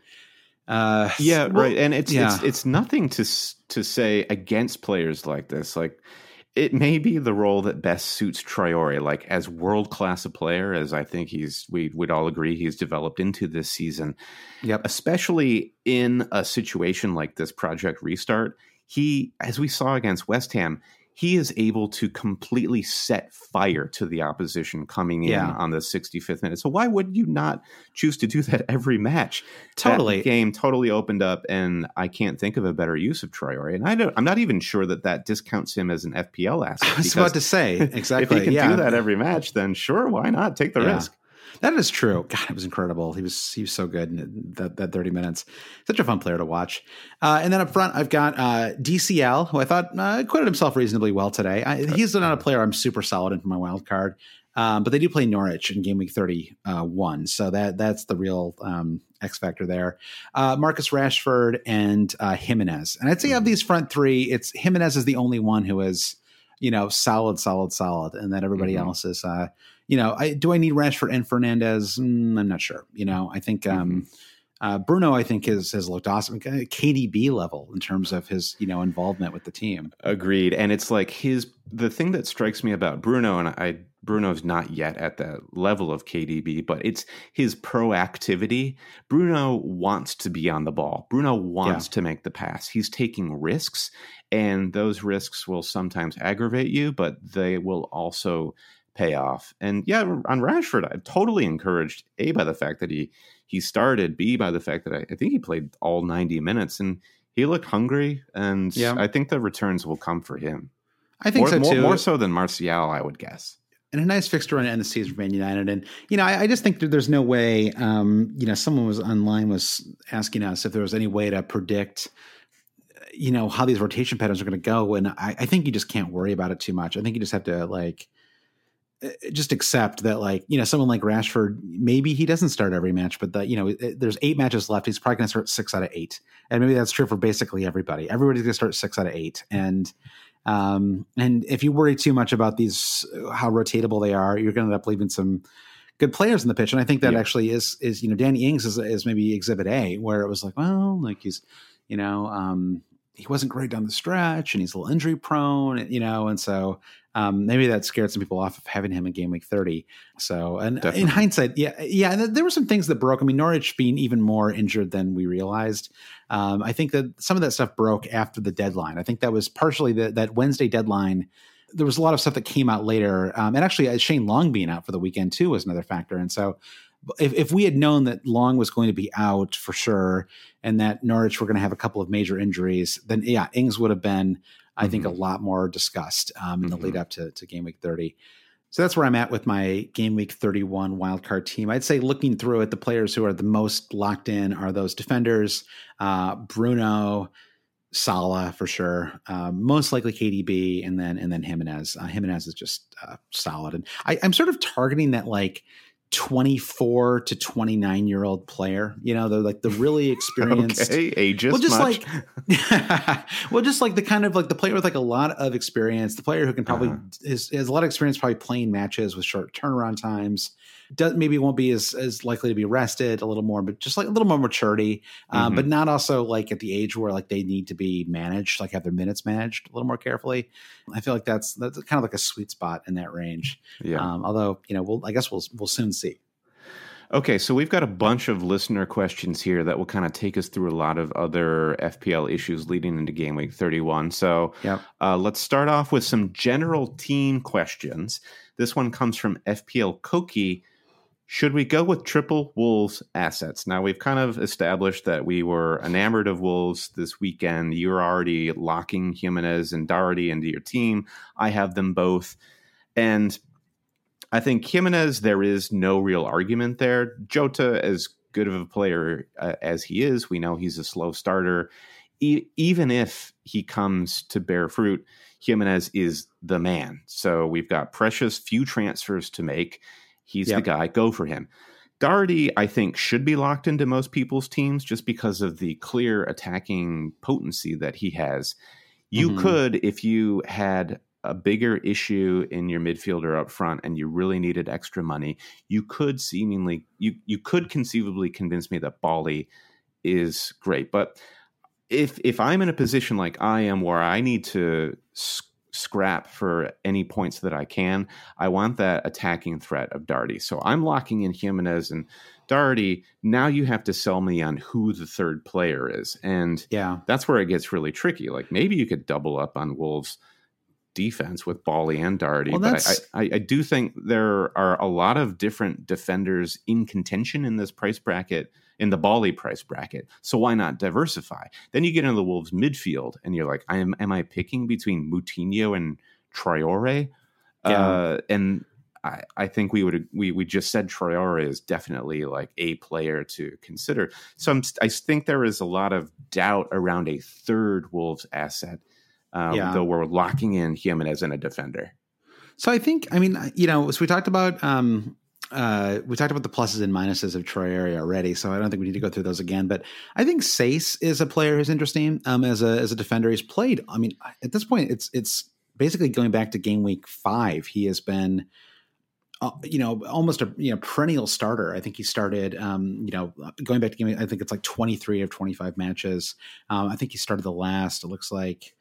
Uh, yeah, well, right. And it's yeah. it's it's nothing to to say against players like this. Like, it may be the role that best suits Traore, like as world class a player as I think he's we would all agree he's developed into this season. Yep. Especially in a situation like this Project Restart, he, as we saw against West Ham, he is able to completely set fire to the opposition coming in yeah. on the sixty-fifth minute. So why would you not choose to do that every match? Totally. That game totally opened up, and I can't think of a better use of Traore. And I don't, I'm not even sure that that discounts him as an F P L asset. I was about to say, exactly. If he can yeah. do that every match, then sure, why not? Take the yeah. risk. That is true. God, it was incredible. He was he was so good in that, that thirty minutes. Such a fun player to watch. Uh, and then up front, I've got uh, D C L, who I thought uh, acquitted himself reasonably well today. I, he's not a player I'm super solid in for my wild card, um, but they do play Norwich in game week thirty-one, so that that's the real um, X factor there. Uh, Marcus Rashford and uh, Jimenez, and I'd say of these front three, it's Jimenez is the only one who is, you know, solid, solid, solid, and that everybody mm-hmm. else is. Uh, You know, I, do I need Rashford and Fernandez? Mm, I'm not sure. You know, I think um, mm-hmm. uh, Bruno, I think, has, has looked awesome. K D B level in terms of his, you know, involvement with the team. Agreed. And it's like his the thing that strikes me about Bruno, and I Bruno's not yet at that level of K D B, but it's his proactivity. Bruno wants to be on the ball. Bruno wants yeah. to make the pass. He's taking risks, and those risks will sometimes aggravate you, but they will also pay off. And yeah, on Rashford, I'm totally encouraged, A, by the fact that he he started, B, by the fact that I, I think he played all ninety minutes, and he looked hungry, and yeah. I think the returns will come for him. I think more, so more, too. More so than Martial, I would guess. And a nice fixture on the end of the season for Man United. And, you know, I, I just think that there's no way, um, you know, someone was online was asking us if there was any way to predict, you know, how these rotation patterns are going to go. And I, I think you just can't worry about it too much. I think you just have to, like, just accept that, like, you know, someone like Rashford, maybe he doesn't start every match, but that, you know, there's eight matches left. He's probably going to start six out of eight. And maybe that's true for basically everybody. Everybody's going to start six out of eight. And, um, and if you worry too much about these, how rotatable they are, you're going to end up leaving some good players in the pitch. And I think that yeah. actually is, is, you know, Danny Ings is, is maybe exhibit A, where it was like, well, like he's, you know, um, he wasn't great down the stretch and he's a little injury prone, you know, and so um, maybe that scared some people off of having him in game week thirty. So, and Definitely. in hindsight, yeah, yeah, there were some things that broke. I mean, Norwich being even more injured than we realized. Um, I think that some of that stuff broke after the deadline. I think that was partially the, that Wednesday deadline. There was a lot of stuff that came out later. Um, and actually, uh, Shane Long being out for the weekend too was another factor. And so if, if we had known that Long was going to be out for sure and that Norwich were going to have a couple of major injuries, then yeah, Ings would have been, I think, mm-hmm. a lot more discussed um, in the mm-hmm. lead up to, to game week thirty. So that's where I'm at with my game week thirty-one wildcard team. I'd say looking through it, the players who are the most locked in are those defenders, uh, Bruno, Salah for sure, um, most likely K D B, and then and then Jimenez. Uh, Jimenez is just uh, solid, and I, I'm sort of targeting that like twenty-four to twenty-nine year old player, you know, they're like the really experienced, okay, ages well, just much. like, well, just like the kind of like the player with like a lot of experience, the player who can probably uh-huh. is, has a lot of experience, probably playing matches with short turnaround times. Does maybe won't be as, as likely to be rested a little more, but just like a little more maturity, um, mm-hmm. but not also like at the age where like they need to be managed, like have their minutes managed a little more carefully. I feel like that's that's kind of like a sweet spot in that range. Yeah. Um, although, you know, we'll I guess we'll we'll soon see. Okay, so we've got a bunch of listener questions here that will kind of take us through a lot of other F P L issues leading into game week thirty-one. So yep. uh, let's start off with some general team questions. This one comes from F P L Koki. Should we go with triple Wolves assets? Now, we've kind of established that we were enamored of Wolves this weekend. You're already locking Jimenez and Doherty into your team. I have them both. And I think Jimenez, there is no real argument there. Jota, as good of a player uh, as he is, we know he's a slow starter. E- even if he comes to bear fruit, Jimenez is the man. So we've got precious few transfers to make. He's yep. the guy. Go for him. Doherty, I think, should be locked into most people's teams just because of the clear attacking potency that he has. You mm-hmm. could, if you had a bigger issue in your midfielder up front and you really needed extra money, you could seemingly, you, you could conceivably convince me that Bali is great. But if if I'm in a position like I am where I need to sc- scrap for any points that I can, I want that attacking threat of Darty. So I'm locking in Jimenez and Darty. Now you have to sell me on who the third player is. And yeah, that's where it gets really tricky. Like maybe you could double up on Wolves defense with Bali and Darty. Well, but I, I, I do think there are a lot of different defenders in contention in this price bracket, in the Bali price bracket. So why not diversify? Then you get into the Wolves midfield and you're like, I am, am I picking between Moutinho and Traore? Yeah. Uh, and I, I think we would, we, we just said Traore is definitely like a player to consider. So I'm, I think there is a lot of doubt around a third Wolves asset. Uh, yeah. Though we're locking in Jimenez and a defender. So I think, I mean, you know, so we talked about, um, uh, we talked about the pluses and minuses of Traore already, so I don't think we need to go through those again. But I think Sace is a player who's interesting um, as a as a defender. He's played. I mean, at this point, it's it's basically going back to game week five. He has been, uh, you know, almost a you know perennial starter. I think he started, um, you know, going back to game. I think it's like twenty-three of twenty-five matches. Um, I think he started the last. It looks like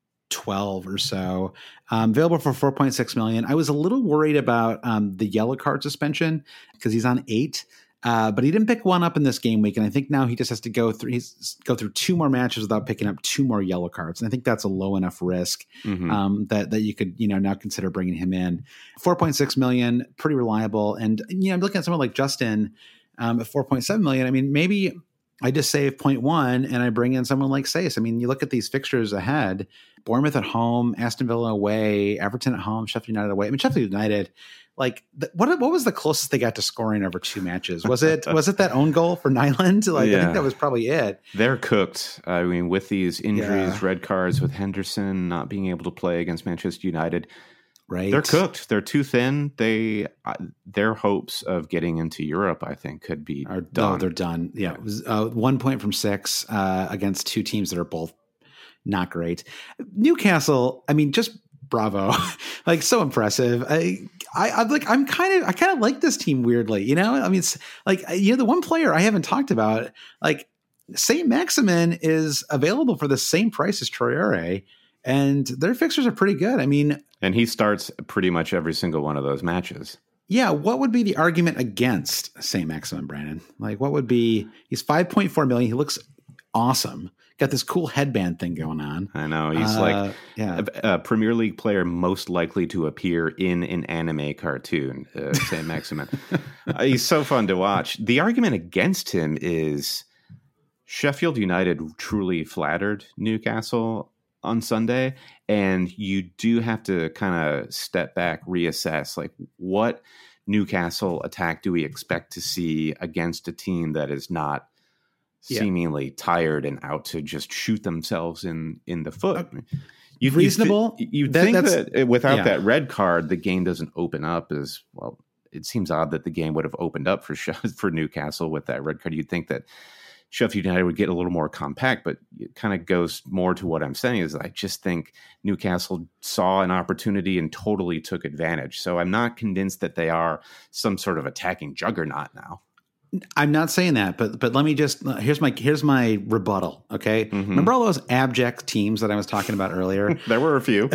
twelve or so, um, available for four point six million. I was a little worried about um, the yellow card suspension because he's on eight, uh, but he didn't pick one up in this game week. And I think now he just has to go through, he's go through two more matches without picking up two more yellow cards. And I think that's a low enough risk Mm-hmm. um, that, that you could, you know, now consider bringing him in. four point six million, pretty reliable. And, you know, I'm looking at someone like Justin um, at four point seven million. I mean, maybe I just save zero point one and I bring in someone like Sace. I mean, you look at these fixtures ahead, Bournemouth at home, Aston Villa away, Everton at home, Sheffield United away. I mean, Sheffield United, like the, what what was the closest they got to scoring over two matches? Was it was it that own goal for Nyland? Like yeah. I think that was probably it. They're cooked. I mean, with these injuries, yeah. red cards, with Henderson not being able to play against Manchester United, right? They're cooked. They're too thin. They uh, their hopes of getting into Europe, I think, could be are done. Oh, they're done. Yeah, it was, uh, one point from six uh, against two teams that are both not great. Newcastle, I mean, just bravo, like so impressive. I, I, I'm like, I'm kind of, I kind of like this team weirdly, you know. I mean, it's like you know, the one player I haven't talked about, like Saint Maximin, is available for the same price as Traore, and their fixtures are pretty good. I mean, and he starts pretty much every single one of those matches. Yeah, what would be the argument against Saint Maximin, Brandon? Like, what would be? He's five point four million. He looks awesome. Got this cool headband thing going on. I know. He's uh, like yeah. a, a Premier League player most likely to appear in an anime cartoon, uh, Saint Maximin. uh, he's so fun to watch. The argument against him is Sheffield United truly flattered Newcastle on Sunday, and you do have to kind of step back, reassess, like what Newcastle attack do we expect to see against a team that is not Yeah. seemingly tired and out to just shoot themselves in, in the foot. Uh, you, reasonable. You, th- you That- think that's- that without yeah. that red card, the game doesn't open up as well. It seems odd that the game would have opened up for for Newcastle with that red card. You'd think that Sheffield United would get a little more compact, but it kind of goes more to what I'm saying is I just think Newcastle saw an opportunity and totally took advantage. So I'm not convinced that they are some sort of attacking juggernaut now. I'm not saying that, but but let me just here's my here's my rebuttal. Okay, Mhm. remember all those abject teams that I was talking about earlier? There were a few.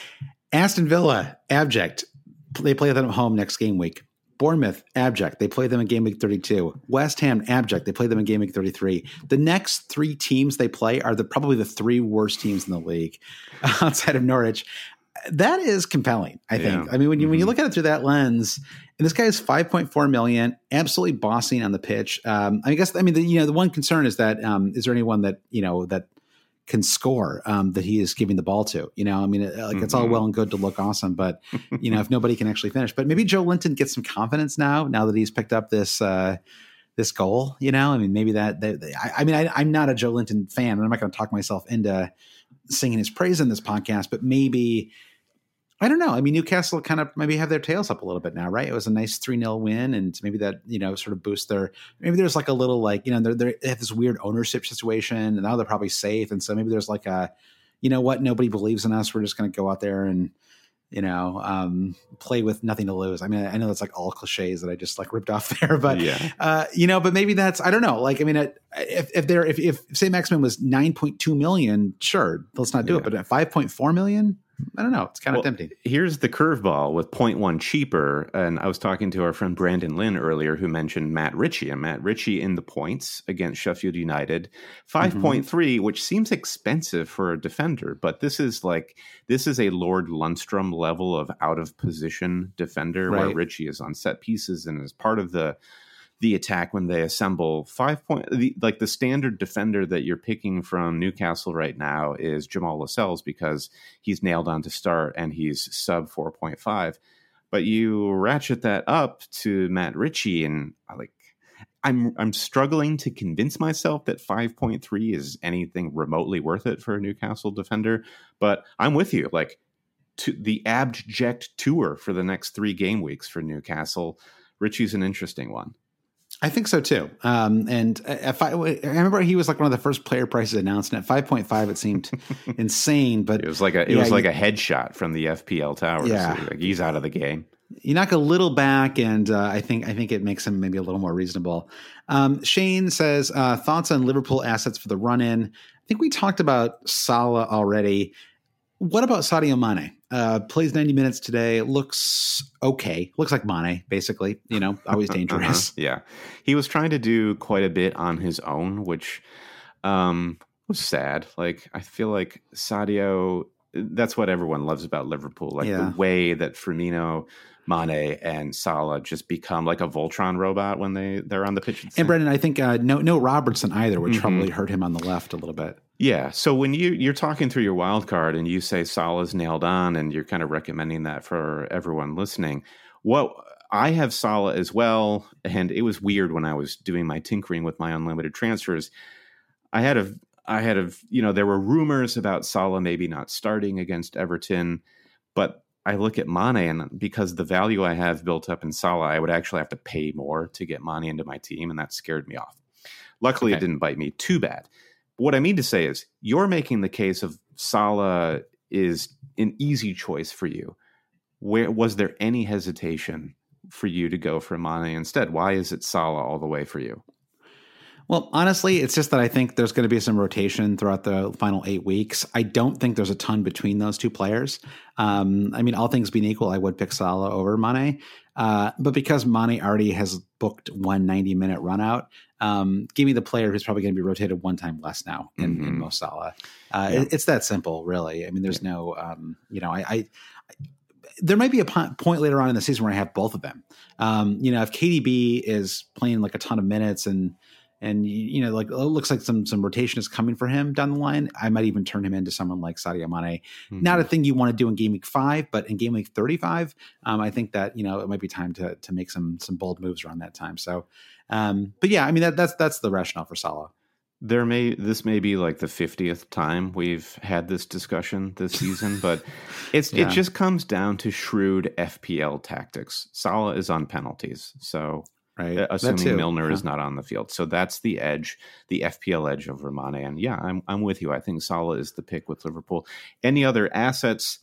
Aston Villa, abject. They play them at home next game week. Bournemouth, abject. They play them in game week thirty-two. West Ham, abject. They play them in game week thirty-three. The next three teams they play are the probably the three worst teams in the league outside of Norwich. That is compelling, I think. Yeah. I mean, when you Mm-hmm. when you look at it through that lens, and this guy is five point four million, absolutely bossing on the pitch. Um, I guess I mean the, you know the one concern is that um, is there anyone that you know that can score um, that he is giving the ball to? You know, I mean, like mm-hmm. it's all well and good to look awesome, but you know if nobody can actually finish, but maybe Joe Linton gets some confidence now. Now that he's picked up this uh, this goal, you know, I mean, maybe that. They, they, I, I mean, I, I'm not a Joe Linton fan, and I'm not going to talk myself into singing his praise in this podcast, but maybe. I don't know. I mean, Newcastle kind of maybe have their tails up a little bit now, right? It was a nice three nil win, and maybe that, you know, sort of boosts their – maybe there's like a little like, you know, they're, they're, they have this weird ownership situation, and now they're probably safe. And so maybe there's like a, you know what, nobody believes in us. We're just going to go out there and, you know, um, play with nothing to lose. I mean, I know that's like all cliches that I just like ripped off there, but, yeah. uh, you know, but maybe that's, I don't know. Like, I mean, if, if they're, if, if Saint Maximin was nine point two million, sure, let's not do yeah. it. But at five point four million, I don't know. It's kind of well, tempting. Here's the curveball with zero point one cheaper. And I was talking to our friend Brandon Lynn earlier, who mentioned Matt Ritchie, and Matt Ritchie in the points against Sheffield United, five point three, mm-hmm. which seems expensive for a defender, but this is like, this is a Lord Lundstrom level of out of position defender, right, where Ritchie is on set pieces and is part of the, the attack when they assemble. Five point, the, like the standard defender that you're picking from Newcastle right now is Jamal Lascelles, because he's nailed on to start and he's sub four point five. But you ratchet that up to Matt Ritchie, and like I'm I'm struggling to convince myself that five point three is anything remotely worth it for a Newcastle defender. But I'm with you. Like, to the abject tour for the next three game weeks for Newcastle, Ritchie's an interesting one. I think so too. Um, and if I, I remember he was like one of the first player prices announced, and at five point five, it seemed insane, but it was like a, it yeah, was like you, a headshot from the F P L tower. Yeah. So like he's out of the game. You knock a little back, and uh, I think, I think it makes him maybe a little more reasonable. Um, Shane says, uh, thoughts on Liverpool assets for the run in. I think we talked about Salah already. What about Sadio Mane? Uh, plays ninety minutes today. Looks okay. Looks like Mane, basically. You know, always dangerous. uh-huh. Yeah. He was trying to do quite a bit on his own, which um, was sad. Like, I feel like Sadio, that's what everyone loves about Liverpool. Like yeah. the way that Firmino, Mane, and Salah just become like a Voltron robot when they, they're on the pitch. And Brendan, I think uh, no no Robertson either, which mm-hmm. probably hurt him on the left a little bit. Yeah. So when you, you're talking through your wild card and you say Salah's nailed on and you're kind of recommending that for everyone listening, what I have Salah as well. And it was weird when I was doing my tinkering with my unlimited transfers. I had a, I had a, you know, there were rumors about Salah maybe not starting against Everton, but I look at Mane, and because the value I have built up in Salah, I would actually have to pay more to get Mane into my team. And that scared me off. Luckily, okay. It didn't bite me too bad. What I mean to say is you're making the case of Salah is an easy choice for you. Where was there any hesitation for you to go for Mane instead? Why is it Salah all the way for you? Well, honestly, it's just that I think there's going to be some rotation throughout the final eight weeks. I don't think there's a ton between those two players. Um, I mean, all things being equal, I would pick Salah over Mane. Uh, but because Mane already has booked one ninety-minute run out, um, give me the player who's probably going to be rotated one time less now in, mm-hmm. in Mo Salah. Uh, yeah. it, it's that simple, really. I mean, there's yeah. no, um, you know, I, I, I there might be a point later on in the season where I have both of them. Um, you know, if K D B is playing like a ton of minutes and And, you know, like it looks like some some rotation is coming for him down the line, I might even turn him into someone like Sadio Mane. Mm-hmm. Not a thing you want to do in game week five, but in game week thirty-five, um, I think that, you know, it might be time to to make some some bold moves around that time. So, um, but yeah, I mean, that, that's that's the rationale for Salah. There may this may be like the fiftieth time we've had this discussion this season, but it's yeah. it just comes down to shrewd F P L tactics. Salah is on penalties, so. Right. Assuming Milner yeah. is not on the field. So that's the edge, the F P L edge over Mane. And yeah, I'm I'm with you. I think Salah is the pick with Liverpool. Any other assets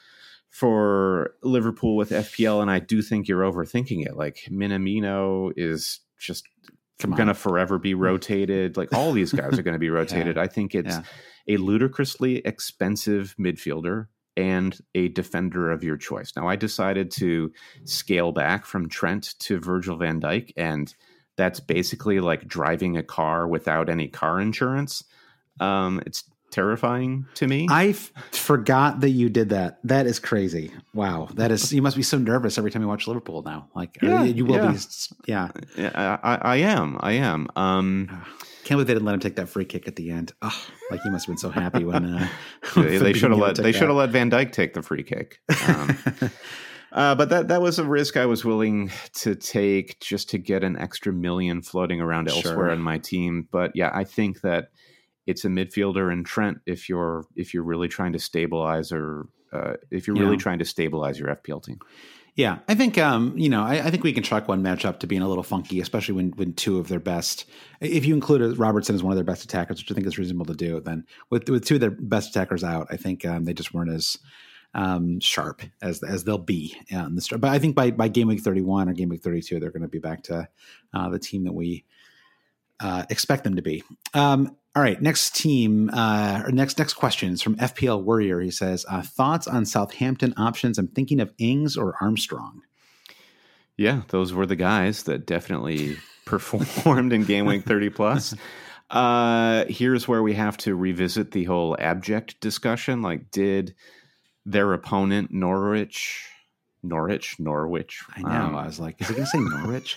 for Liverpool with F P L? And I do think you're overthinking it. Like Minamino is just going to forever be rotated. Like all these guys are going to be rotated. yeah. I think it's yeah. a ludicrously expensive midfielder and a defender of your choice. Now, I decided to scale back from Trent to Virgil van Dijk, and that's basically like driving a car without any car insurance. Um, it's terrifying to me. I f- forgot that you did that. That is crazy. Wow. That is, you must be so nervous every time you watch Liverpool now. Like, yeah, you will yeah. be. Yeah. yeah I, I am. I am. Um, Can't believe they didn't let him take that free kick at the end. Oh, like he must have been so happy when uh, they, they should have let they should have let Van Dijk take the free kick. Um, uh, but that that was a risk I was willing to take just to get an extra million floating around elsewhere sure. in my team. But yeah, I think that it's a midfielder and Trent if you're if you're really trying to stabilize or uh, if you're Yeah. really trying to stabilize your F P L team. Yeah, I think um, you know, I, I think we can chalk one matchup to being a little funky, especially when when two of their best, if you include Robertson as one of their best attackers, which I think is reasonable to do, then with with two of their best attackers out, I think um, they just weren't as um, sharp as as they'll be in this. But I think by by game week thirty-one or game week thirty-two, they're going to be back to uh, the team that we uh, expect them to be. Um, All right, next team, uh, or next next question is from F P L Warrior. He says, uh, thoughts on Southampton options? I'm thinking of Ings or Armstrong. Yeah, those were the guys that definitely performed in game week thirty plus. Uh, here's where we have to revisit the whole abject discussion. Like, did their opponent Norwich... Norwich, Norwich. I know. Um, I was like, is he going to say Norwich?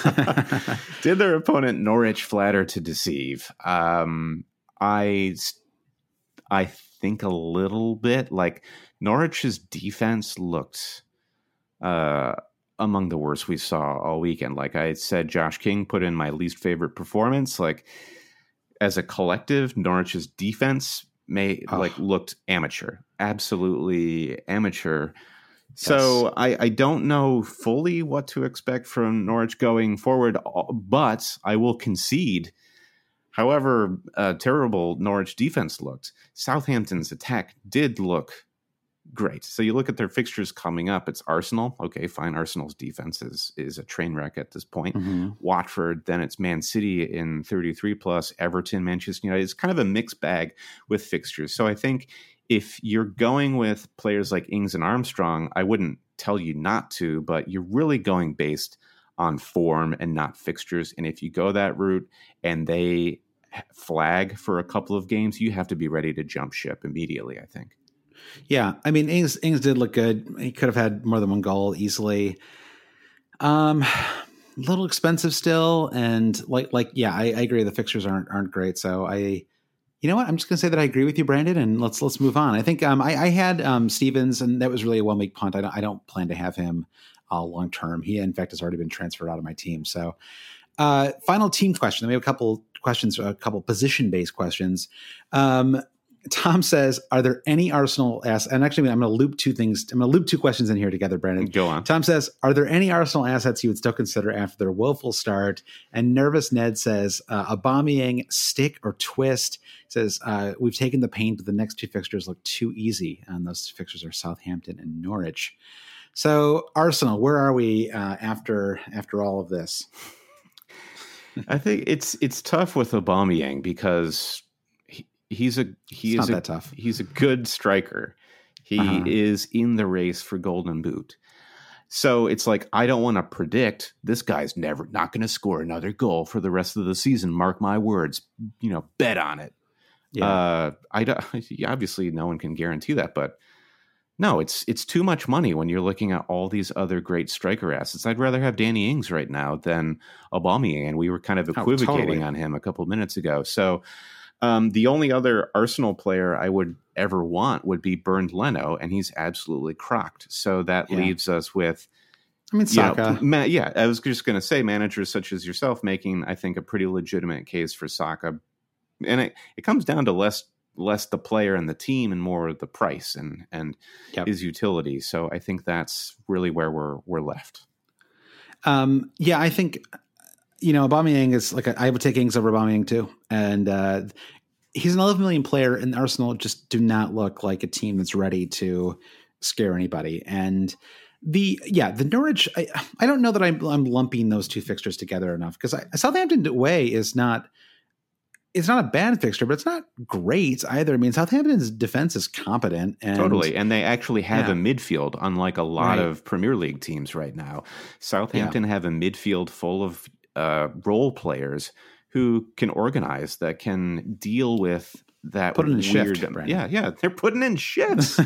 Did their opponent Norwich flatter to deceive? Um, I, I think a little bit. Like Norwich's defense looked uh, among the worst we saw all weekend. Like I said, Josh King put in my least favorite performance. Like as a collective, Norwich's defense may Oh. like looked amateur, absolutely amateur. So I, I don't know fully what to expect from Norwich going forward, but I will concede, however uh, terrible Norwich defense looked, Southampton's attack did look great. So you look at their fixtures coming up, it's Arsenal. Okay, fine. Arsenal's defense is, is a train wreck at this point. Mm-hmm. Watford, then it's Man City in thirty-three plus, Everton, Manchester United. It's kind of a mixed bag with fixtures. So I think if you're going with players like Ings and Armstrong, I wouldn't tell you not to, but you're really going based on form and not fixtures. And if you go that route and they flag for a couple of games, you have to be ready to jump ship immediately, I think. Yeah, I mean, Ings, Ings did look good. He could have had more than one goal easily. Um, a little expensive still, and like, like, yeah, I, I agree. The fixtures aren't aren't great. So I, you know what, I'm just going to say that I agree with you, Brandon, and let's let's move on. I think um, I, I had um, Stevens, and that was really a one week punt. I don't I don't plan to have him uh, long term. He, in fact, has already been transferred out of my team. So, uh, final team question. We have a couple questions, a couple position based questions. Um, Tom says, are there any Arsenal assets? And actually, I'm going to loop two things. I'm going to loop two questions in here together, Brandon. Go on. Tom says, are there any Arsenal assets you would still consider after their woeful start? And Nervous Ned says, uh, Aubameyang, stick or twist? He says, uh, we've taken the pain, but the next two fixtures look too easy. And those fixtures are Southampton and Norwich. So Arsenal, where are we uh, after after all of this? I think it's it's tough with Aubameyang because He's a he it's is not a, that tough. He's a good striker. He Uh-huh. is in the race for Golden Boot. So it's like I don't want to predict this guy's never not going to score another goal for the rest of the season. Mark my words. You know, bet on it. Yeah. Uh, I don't, obviously no one can guarantee that, but no, it's it's too much money when you're looking at all these other great striker assets. I'd rather have Danny Ings right now than Aubameyang, and we were kind of equivocating Oh, totally. on him a couple minutes ago. So. Um, the only other Arsenal player I would ever want would be Bernd Leno, and he's absolutely crocked. So that Yeah. leaves us with, I mean, you know, Saka. ma- yeah, I was just going to say managers such as yourself making, I think, a pretty legitimate case for Saka. And it, it comes down to less less the player and the team and more the price and, and Yep. his utility. So I think that's really where we're we're left. Um, yeah, I think, you know, Aubameyang is like, a, I would take Ings over Aubameyang too. And uh, he's an eleven million player, and Arsenal just do not look like a team that's ready to scare anybody. And the, yeah, the Norwich, I, I don't know that I'm, I'm lumping those two fixtures together enough because Southampton away is not, it's not a bad fixture, but it's not great either. I mean, Southampton's defense is competent. And Totally. And they actually have Yeah. a midfield, unlike a lot Right. of Premier League teams right now. Southampton have a midfield full of uh, role players who can organize, that can deal with that Put in a weird. shift, Brandon. yeah, yeah. They're putting in shifts.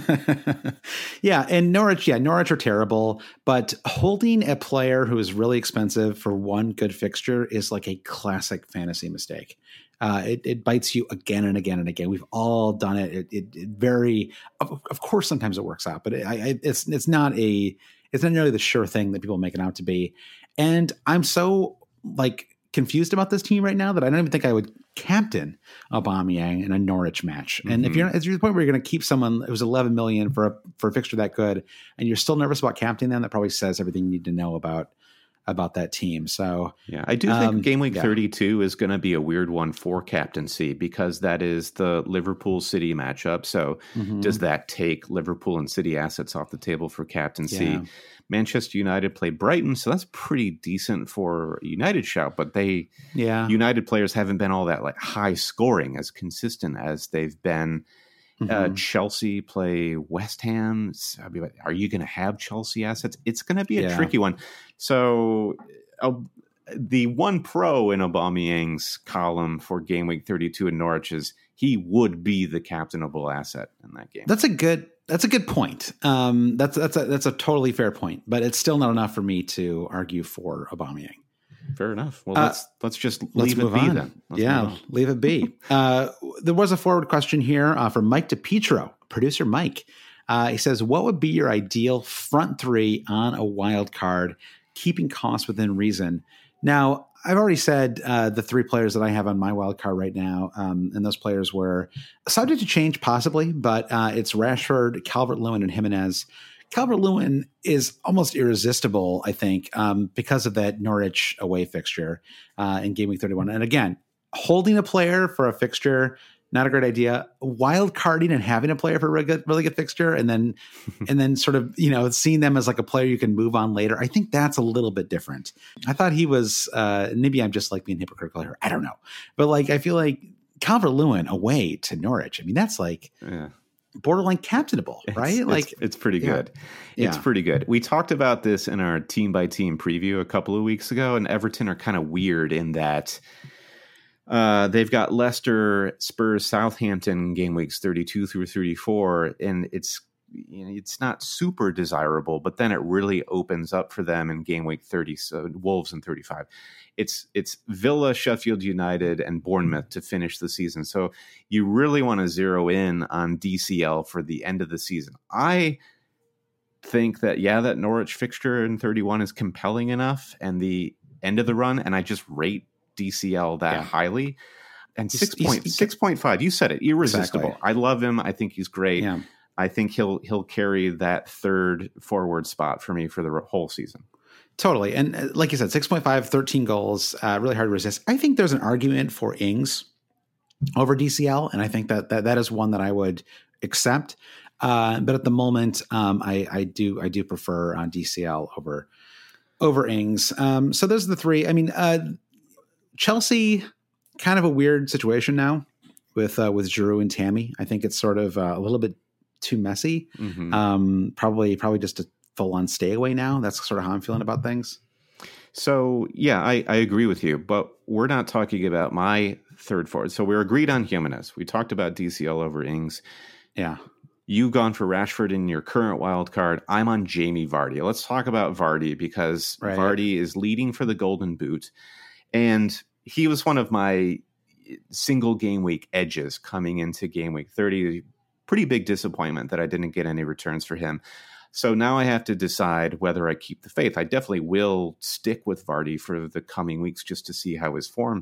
Yeah, and Norwich, yeah, Norwich are terrible, but holding a player who is really expensive for one good fixture is like a classic fantasy mistake. Uh, it, it bites you again and again and again. We've all done it. It, it, it very, of, of course, sometimes it works out, but it, I, it's it's not a it's not nearly the sure thing that people make it out to be. And I'm so like confused about this team right now that I don't even think I would captain Aubameyang in a Norwich match. And mm-hmm. if you're at the point where you're going to keep someone who's eleven million for a, for a fixture that good, and you're still nervous about captaining them, that probably says everything you need to know about about that team. So yeah, I do um, think game week yeah. thirty-two is going to be a weird one for captaincy because that is the Liverpool City matchup. So mm-hmm. does that take Liverpool and City assets off the table for captaincy? Yeah. Manchester United play Brighton, so that's pretty decent for a United shout, but they yeah. United players haven't been all that like high scoring, as consistent as they've been. Mm-hmm. Uh, Chelsea play West Ham. So, I mean, are you going to have Chelsea assets? It's going to be a yeah. tricky one. So uh, the one pro in Aubameyang's column for game week thirty-two in Norwich is he would be the captainable asset in that game. That's a good That's a good point. Um, that's that's a, that's a totally fair point, but it's still not enough for me to argue for Aubameyang. Fair enough. Well, uh, let's let's just let's leave it be on. then. Let's yeah, leave it be. uh, there was a forward question here uh, from Mike DePietro, producer Mike. Uh, he says, "What would be your ideal front three on a wild card, keeping costs within reason?" Now, I've already said uh, the three players that I have on my wild card right now, um, and those players were subject to change possibly, but uh, it's Rashford, Calvert-Lewin, and Jimenez. Calvert-Lewin is almost irresistible, I think, um, because of that Norwich away fixture uh, in game week thirty-one. And again, holding a player for a fixture, not a great idea. Wild carding and having a player for a really good, really good fixture, and then and then sort of, you know, seeing them as like a player you can move on later. I think that's a little bit different. I thought he was uh, maybe I'm just like being hypocritical here. I don't know, but like I feel like Calvert-Lewin away to Norwich. I mean, that's like. Yeah. Borderline captainable, right? It's, like it's, it's pretty yeah. good. It's yeah. pretty good. We talked about this in our team by team preview a couple of weeks ago, and Everton are kind of weird in that uh, they've got Leicester, Spurs, Southampton game weeks thirty-two through thirty-four, and it's you know, it's not super desirable, but then it really opens up for them in game week thirty. So Wolves in thirty-five. It's it's Villa, Sheffield United, and Bournemouth to finish the season. So you really want to zero in on D C L for the end of the season. I think that, yeah, that Norwich fixture in thirty-one is compelling enough and the end of the run, and I just rate D C L that yeah. highly. And six point six point five, you said it, irresistible. Exactly. I love him. I think he's great. Yeah. I think he'll he'll carry that third forward spot for me for the whole season. Totally. And uh, like you said, six point five, thirteen goals, uh, really hard to resist. I think there's an argument for Ings over D C L, and I think that that, that is one that I would accept. Uh, but at the moment, um, I, I do I do prefer uh, D C L over over Ings. Um, so those are the three. I mean, uh, Chelsea, kind of a weird situation now with uh, with Giroud and Tammy. I think it's sort of uh, a little bit too messy. Mm-hmm. Um, probably probably just a full on stay away now. That's sort of how I'm feeling about things. So yeah, I, I agree with you, but we're not talking about my third forward. So we're agreed on Jimenez. We talked about D C L over Ings. Yeah. You've gone for Rashford in your current wild card. I'm on Jamie Vardy. Let's talk about Vardy because right. Vardy is leading for the Golden Boot. And he was one of my single game week edges coming into game week thirty. Pretty big disappointment that I didn't get any returns for him. So now I have to decide whether I keep the faith. I definitely will stick with Vardy for the coming weeks just to see how his form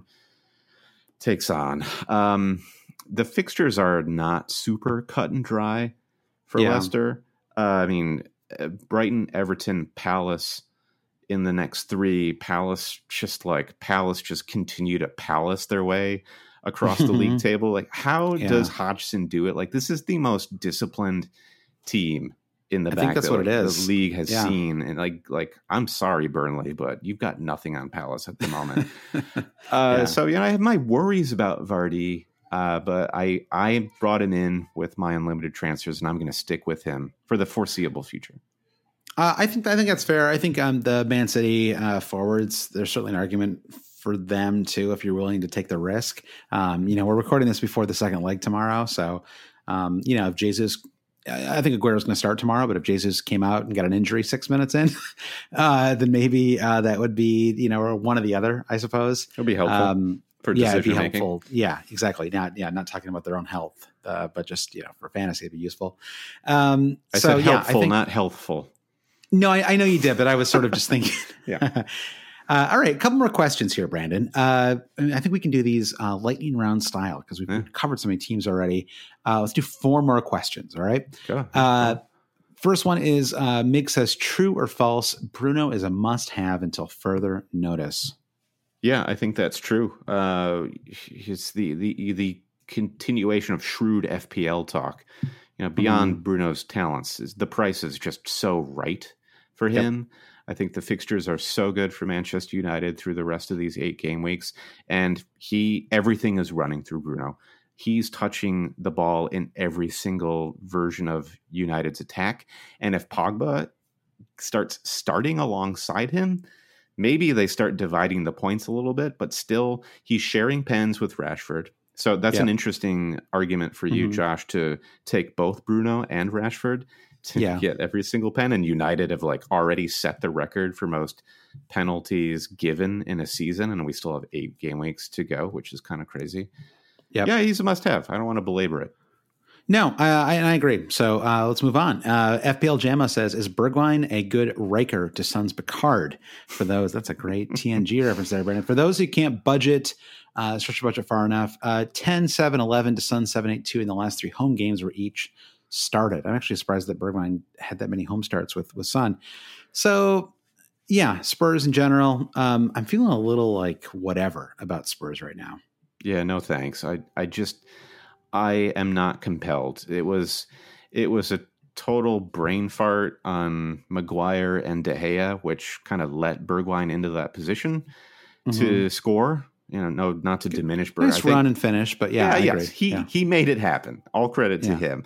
takes on. Um, the fixtures are not super cut and dry for yeah. Leicester. Uh, I mean, uh, Brighton, Everton, Palace in the next three. Palace just like Palace just continue to palace their way across the league table. Like, how yeah. does Hodgson do it? Like, this is the most disciplined team in the I back think that's that what it is. The league has yeah. seen. And like, like, I'm sorry, Burnley, but you've got nothing on Palace at the moment. uh, yeah. So, you know, I have my worries about Vardy, uh, but I, I brought him in with my unlimited transfers and I'm going to stick with him for the foreseeable future. Uh, I think, I think that's fair. I think um, the Man City uh, forwards, there's certainly an argument for them too, if you're willing to take the risk. Um, you know, we're recording this before the second leg tomorrow. So, um, you know, if Jesus, I think Aguero's going to start tomorrow, but if Jesus came out and got an injury six minutes in, uh, then maybe uh, that would be, you know, or one or the other, I suppose. It'll be helpful um, for yeah, decision it'd be making. Helpful. Yeah, exactly. Not, yeah, not talking about their own health, uh, but just, you know, for fantasy, it'd be useful. Um, I so, said helpful, yeah, I think, not healthful. No, I, I know you did, but I was sort of just thinking. yeah. Uh, all right, a couple more questions here, Brandon. Uh, I think we can do these uh, lightning round style because we've yeah. covered so many teams already. Uh, let's do four more questions, all right? Go. Uh, first one is, uh, Mig says, true or false, Bruno is a must-have until further notice. Yeah, I think that's true. Uh, it's the, the, the continuation of shrewd F P L talk. You know, beyond mm-hmm. Bruno's talents, the price is just so right for him. Yep. I think the fixtures are so good for Manchester United through the rest of these eight game weeks. And he, everything is running through Bruno. He's touching the ball in every single version of United's attack. And if Pogba starts starting alongside him, maybe they start dividing the points a little bit, but still he's sharing pens with Rashford. So that's yep. an interesting argument for you, mm-hmm. Josh, to take both Bruno and Rashford to yeah. get every single pen. And United have like already set the record for most penalties given in a season, and we still have eight game weeks to go, which is kind of crazy. Yep. Yeah, he's a must-have. I don't want to belabor it. No, uh, I, I agree. So uh, let's move on. Uh, F P L Jamma says, is Bergwijn a good Riker to Son's Picard? For those, that's a great T N G reference there, Brandon. For those who can't budget, uh, stretch your budget far enough, uh, ten, seven, eleven to Son seven, eight, two in the last three home games were each started. I'm actually surprised that Bergwijn had that many home starts with, with Son. So, yeah, Spurs in general. Um, I'm feeling a little like whatever about Spurs right now. Yeah, no thanks. I, I just... I am not compelled. It was it was a total brain fart on Maguire and De Gea, which kind of let Bergwijn into that position mm-hmm. to score. You know, no, not to diminish Bergwijn. Nice run and finish, but yeah, yeah I yes, agree. he yeah. he made it happen. All credit to yeah. him.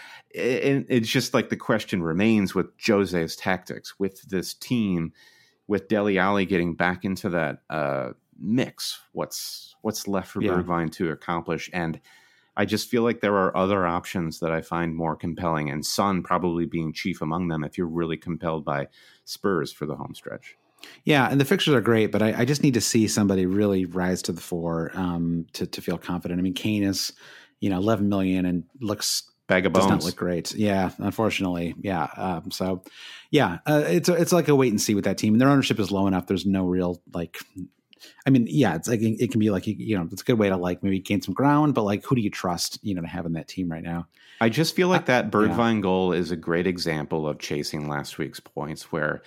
And it's just like the question remains with Jose's tactics, with this team, with Dele Alli getting back into that uh, mix. What's what's left for yeah. Bergwijn to accomplish? And I just feel like there are other options that I find more compelling, and Son probably being chief among them if you're really compelled by Spurs for the home stretch. Yeah, and the fixtures are great, but I, I just need to see somebody really rise to the fore um, to to feel confident. I mean, Kane is, you know, eleven million and looks bag of bones. Does not look great. Yeah, unfortunately, yeah. Um, so, yeah, uh, it's it's like a wait and see with that team, and their ownership is low enough. There's no real like. I mean, yeah, it's like it can be like, you know, it's a good way to like maybe gain some ground, but like, who do you trust, you know, to have in that team right now? I just feel like that Bergwijn yeah. goal is a great example of chasing last week's points, where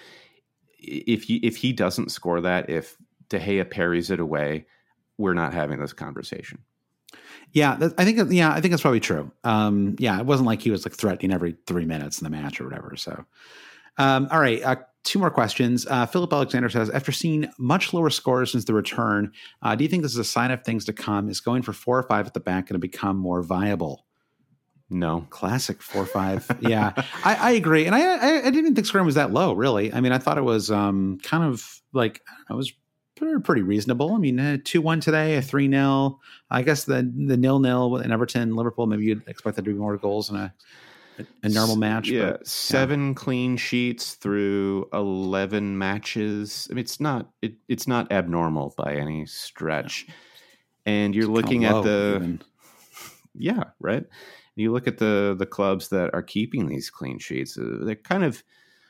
if he, if he doesn't score that, if De Gea parries it away, we're not having this conversation. Yeah, that, I think, yeah, I think that's probably true. Um, yeah, it wasn't like he was like threatening every three minutes in the match or whatever. So, um, all right. Uh, Two more questions. Uh, Philip Alexander says, after seeing much lower scores since the return, uh, do you think this is a sign of things to come? Is going for four or five at the back going to become more viable? No. Classic four or five. Yeah, I, I agree. And I, I, I didn't even think scoring was that low, really. I mean, I thought it was um, kind of like, I don't know, it was pretty, pretty reasonable. I mean, uh, two one today, a three nil. I guess the the nil nil in Everton, Liverpool, maybe you'd expect there to be more goals in a A normal match. Yeah, but, seven yeah. clean sheets through eleven matches. I mean, it's not it, it's not abnormal by any stretch. Yeah. And you're it's looking at the even. yeah, right. You look at the the clubs that are keeping these clean sheets. Uh, they're kind of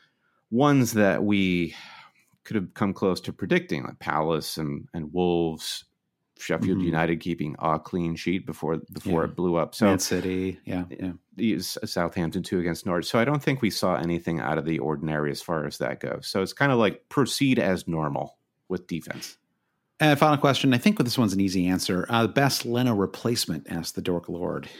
ones that we could have come close to predicting, like Palace and and Wolves. Sheffield mm-hmm. United keeping a clean sheet before before yeah. it blew up. So Man City, yeah, yeah. Southampton two against Norwich. So I don't think we saw anything out of the ordinary as far as that goes. So it's kind of like proceed as normal with defense. And final question. I think this one's an easy answer. Uh, the best Leno replacement, asked the Dork Lord.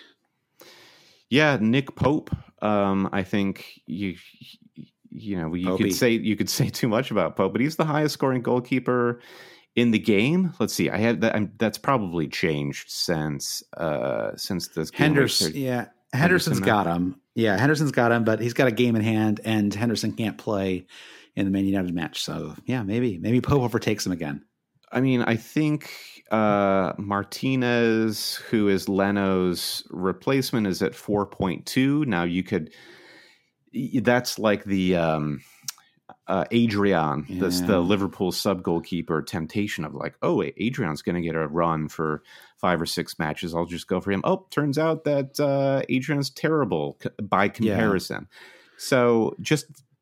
Yeah, Nick Pope. Um, I think you you know you Popey. could say you could say too much about Pope, but he's the highest scoring goalkeeper in the game. Let's see. I had that. I'm, that's probably changed since uh, since this. Game Henderson, yeah, Henderson's Henderson got him. Yeah, Henderson's got him, but he's got a game in hand, and Henderson can't play in the Man United match. So yeah, maybe maybe Pope overtakes him again. I mean, I think uh, Martinez, who is Leno's replacement, is at four point two. Now you could. That's like the. Um, Uh, Adrian, yeah. that's the Liverpool sub goalkeeper temptation of like, oh, Adrian's going to get a run for five or six matches. I'll just go for him. Oh, turns out that uh, Adrian's terrible c- by comparison. Yeah. So just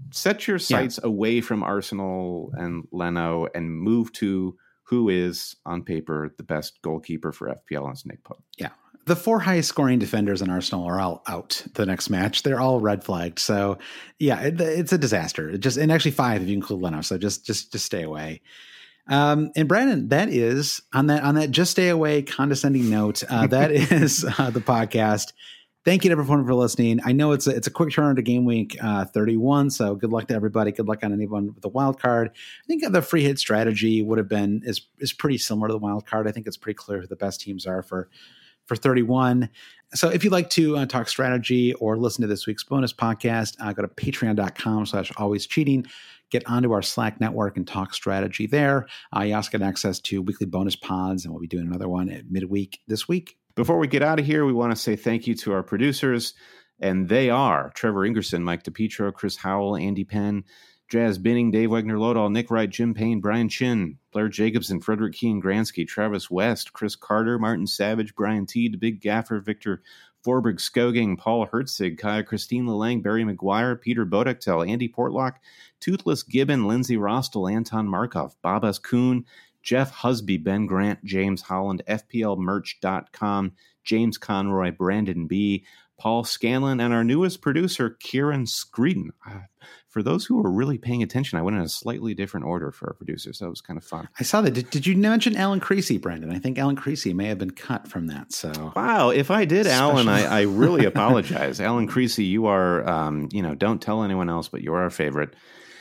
set your sights yeah. away from Arsenal and Leno and move to who is, on paper, the best goalkeeper for F P L, and it's Nick Pope. Yeah. The four highest scoring defenders in Arsenal are all out the next match. They're all red flagged. So yeah, it, it's a disaster. It just, and actually five if you include Leno. So just, just, just stay away. Um, and Brandon, that is on that, on that just stay away condescending note. Uh, that is uh, the podcast. Thank you to everyone for listening. I know it's a, it's a quick turn to game week uh, thirty-one. So good luck to everybody. Good luck on anyone with a wild card. I think the free hit strategy would have been, is, is pretty similar to the wild card. I think it's pretty clear who the best teams are for, for thirty-one. So if you'd like to uh, talk strategy or listen to this week's bonus podcast, uh, go to patreon.com slash always cheating. Get onto our Slack network and talk strategy there. Uh, you also get access to weekly bonus pods, and we'll be doing another one at midweek this week. Before we get out of here, we want to say thank you to our producers, and they are Trevor Ingerson, Mike DePietro, Chris Howell, Andy Penn, Jazz Binning, Dave Wegner-Lodahl, Nick Wright, Jim Payne, Brian Chin, Blair Jacobson, Frederick Keane Gransky, Travis West, Chris Carter, Martin Savage, Brian Teed, Big Gaffer, Victor Forberg Skoging, Paul Hertzig, Kaya Christine Lelang, Barry McGuire, Peter Bodektel, Andy Portlock, Toothless Gibbon, Lindsay Rostel, Anton Markov, Babas Kuhn, Jeff Husby, Ben Grant, James Holland, F P L merch dot com, James Conroy, Brandon B., Paul Scanlon, and our newest producer, Kieran Screeden. Uh, for those who are really paying attention, I went in a slightly different order for our producers. That was kind of fun. I saw that. Did, did you mention Alan Creasy, Brandon? I think Alan Creasy may have been cut from that. So wow, if I did, special. Alan, I, I really apologize. Alan Creasy, you are, um, you know, don't tell anyone else, but you're our favorite.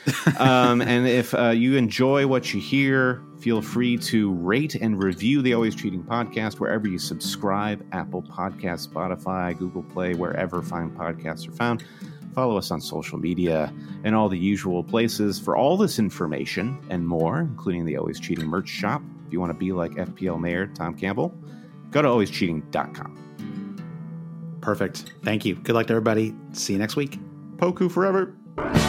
um, and if uh, you enjoy what you hear, feel free to rate and review the Always Cheating podcast wherever you subscribe: Apple Podcasts, Spotify, Google Play, wherever fine podcasts are found. Follow us on social media and all the usual places for all this information and more, including the Always Cheating merch shop. If you want to be like F P L Mayor Tom Campbell, go to always cheating dot com. Perfect. Thank you. Good luck to everybody. See you next week. Poku forever.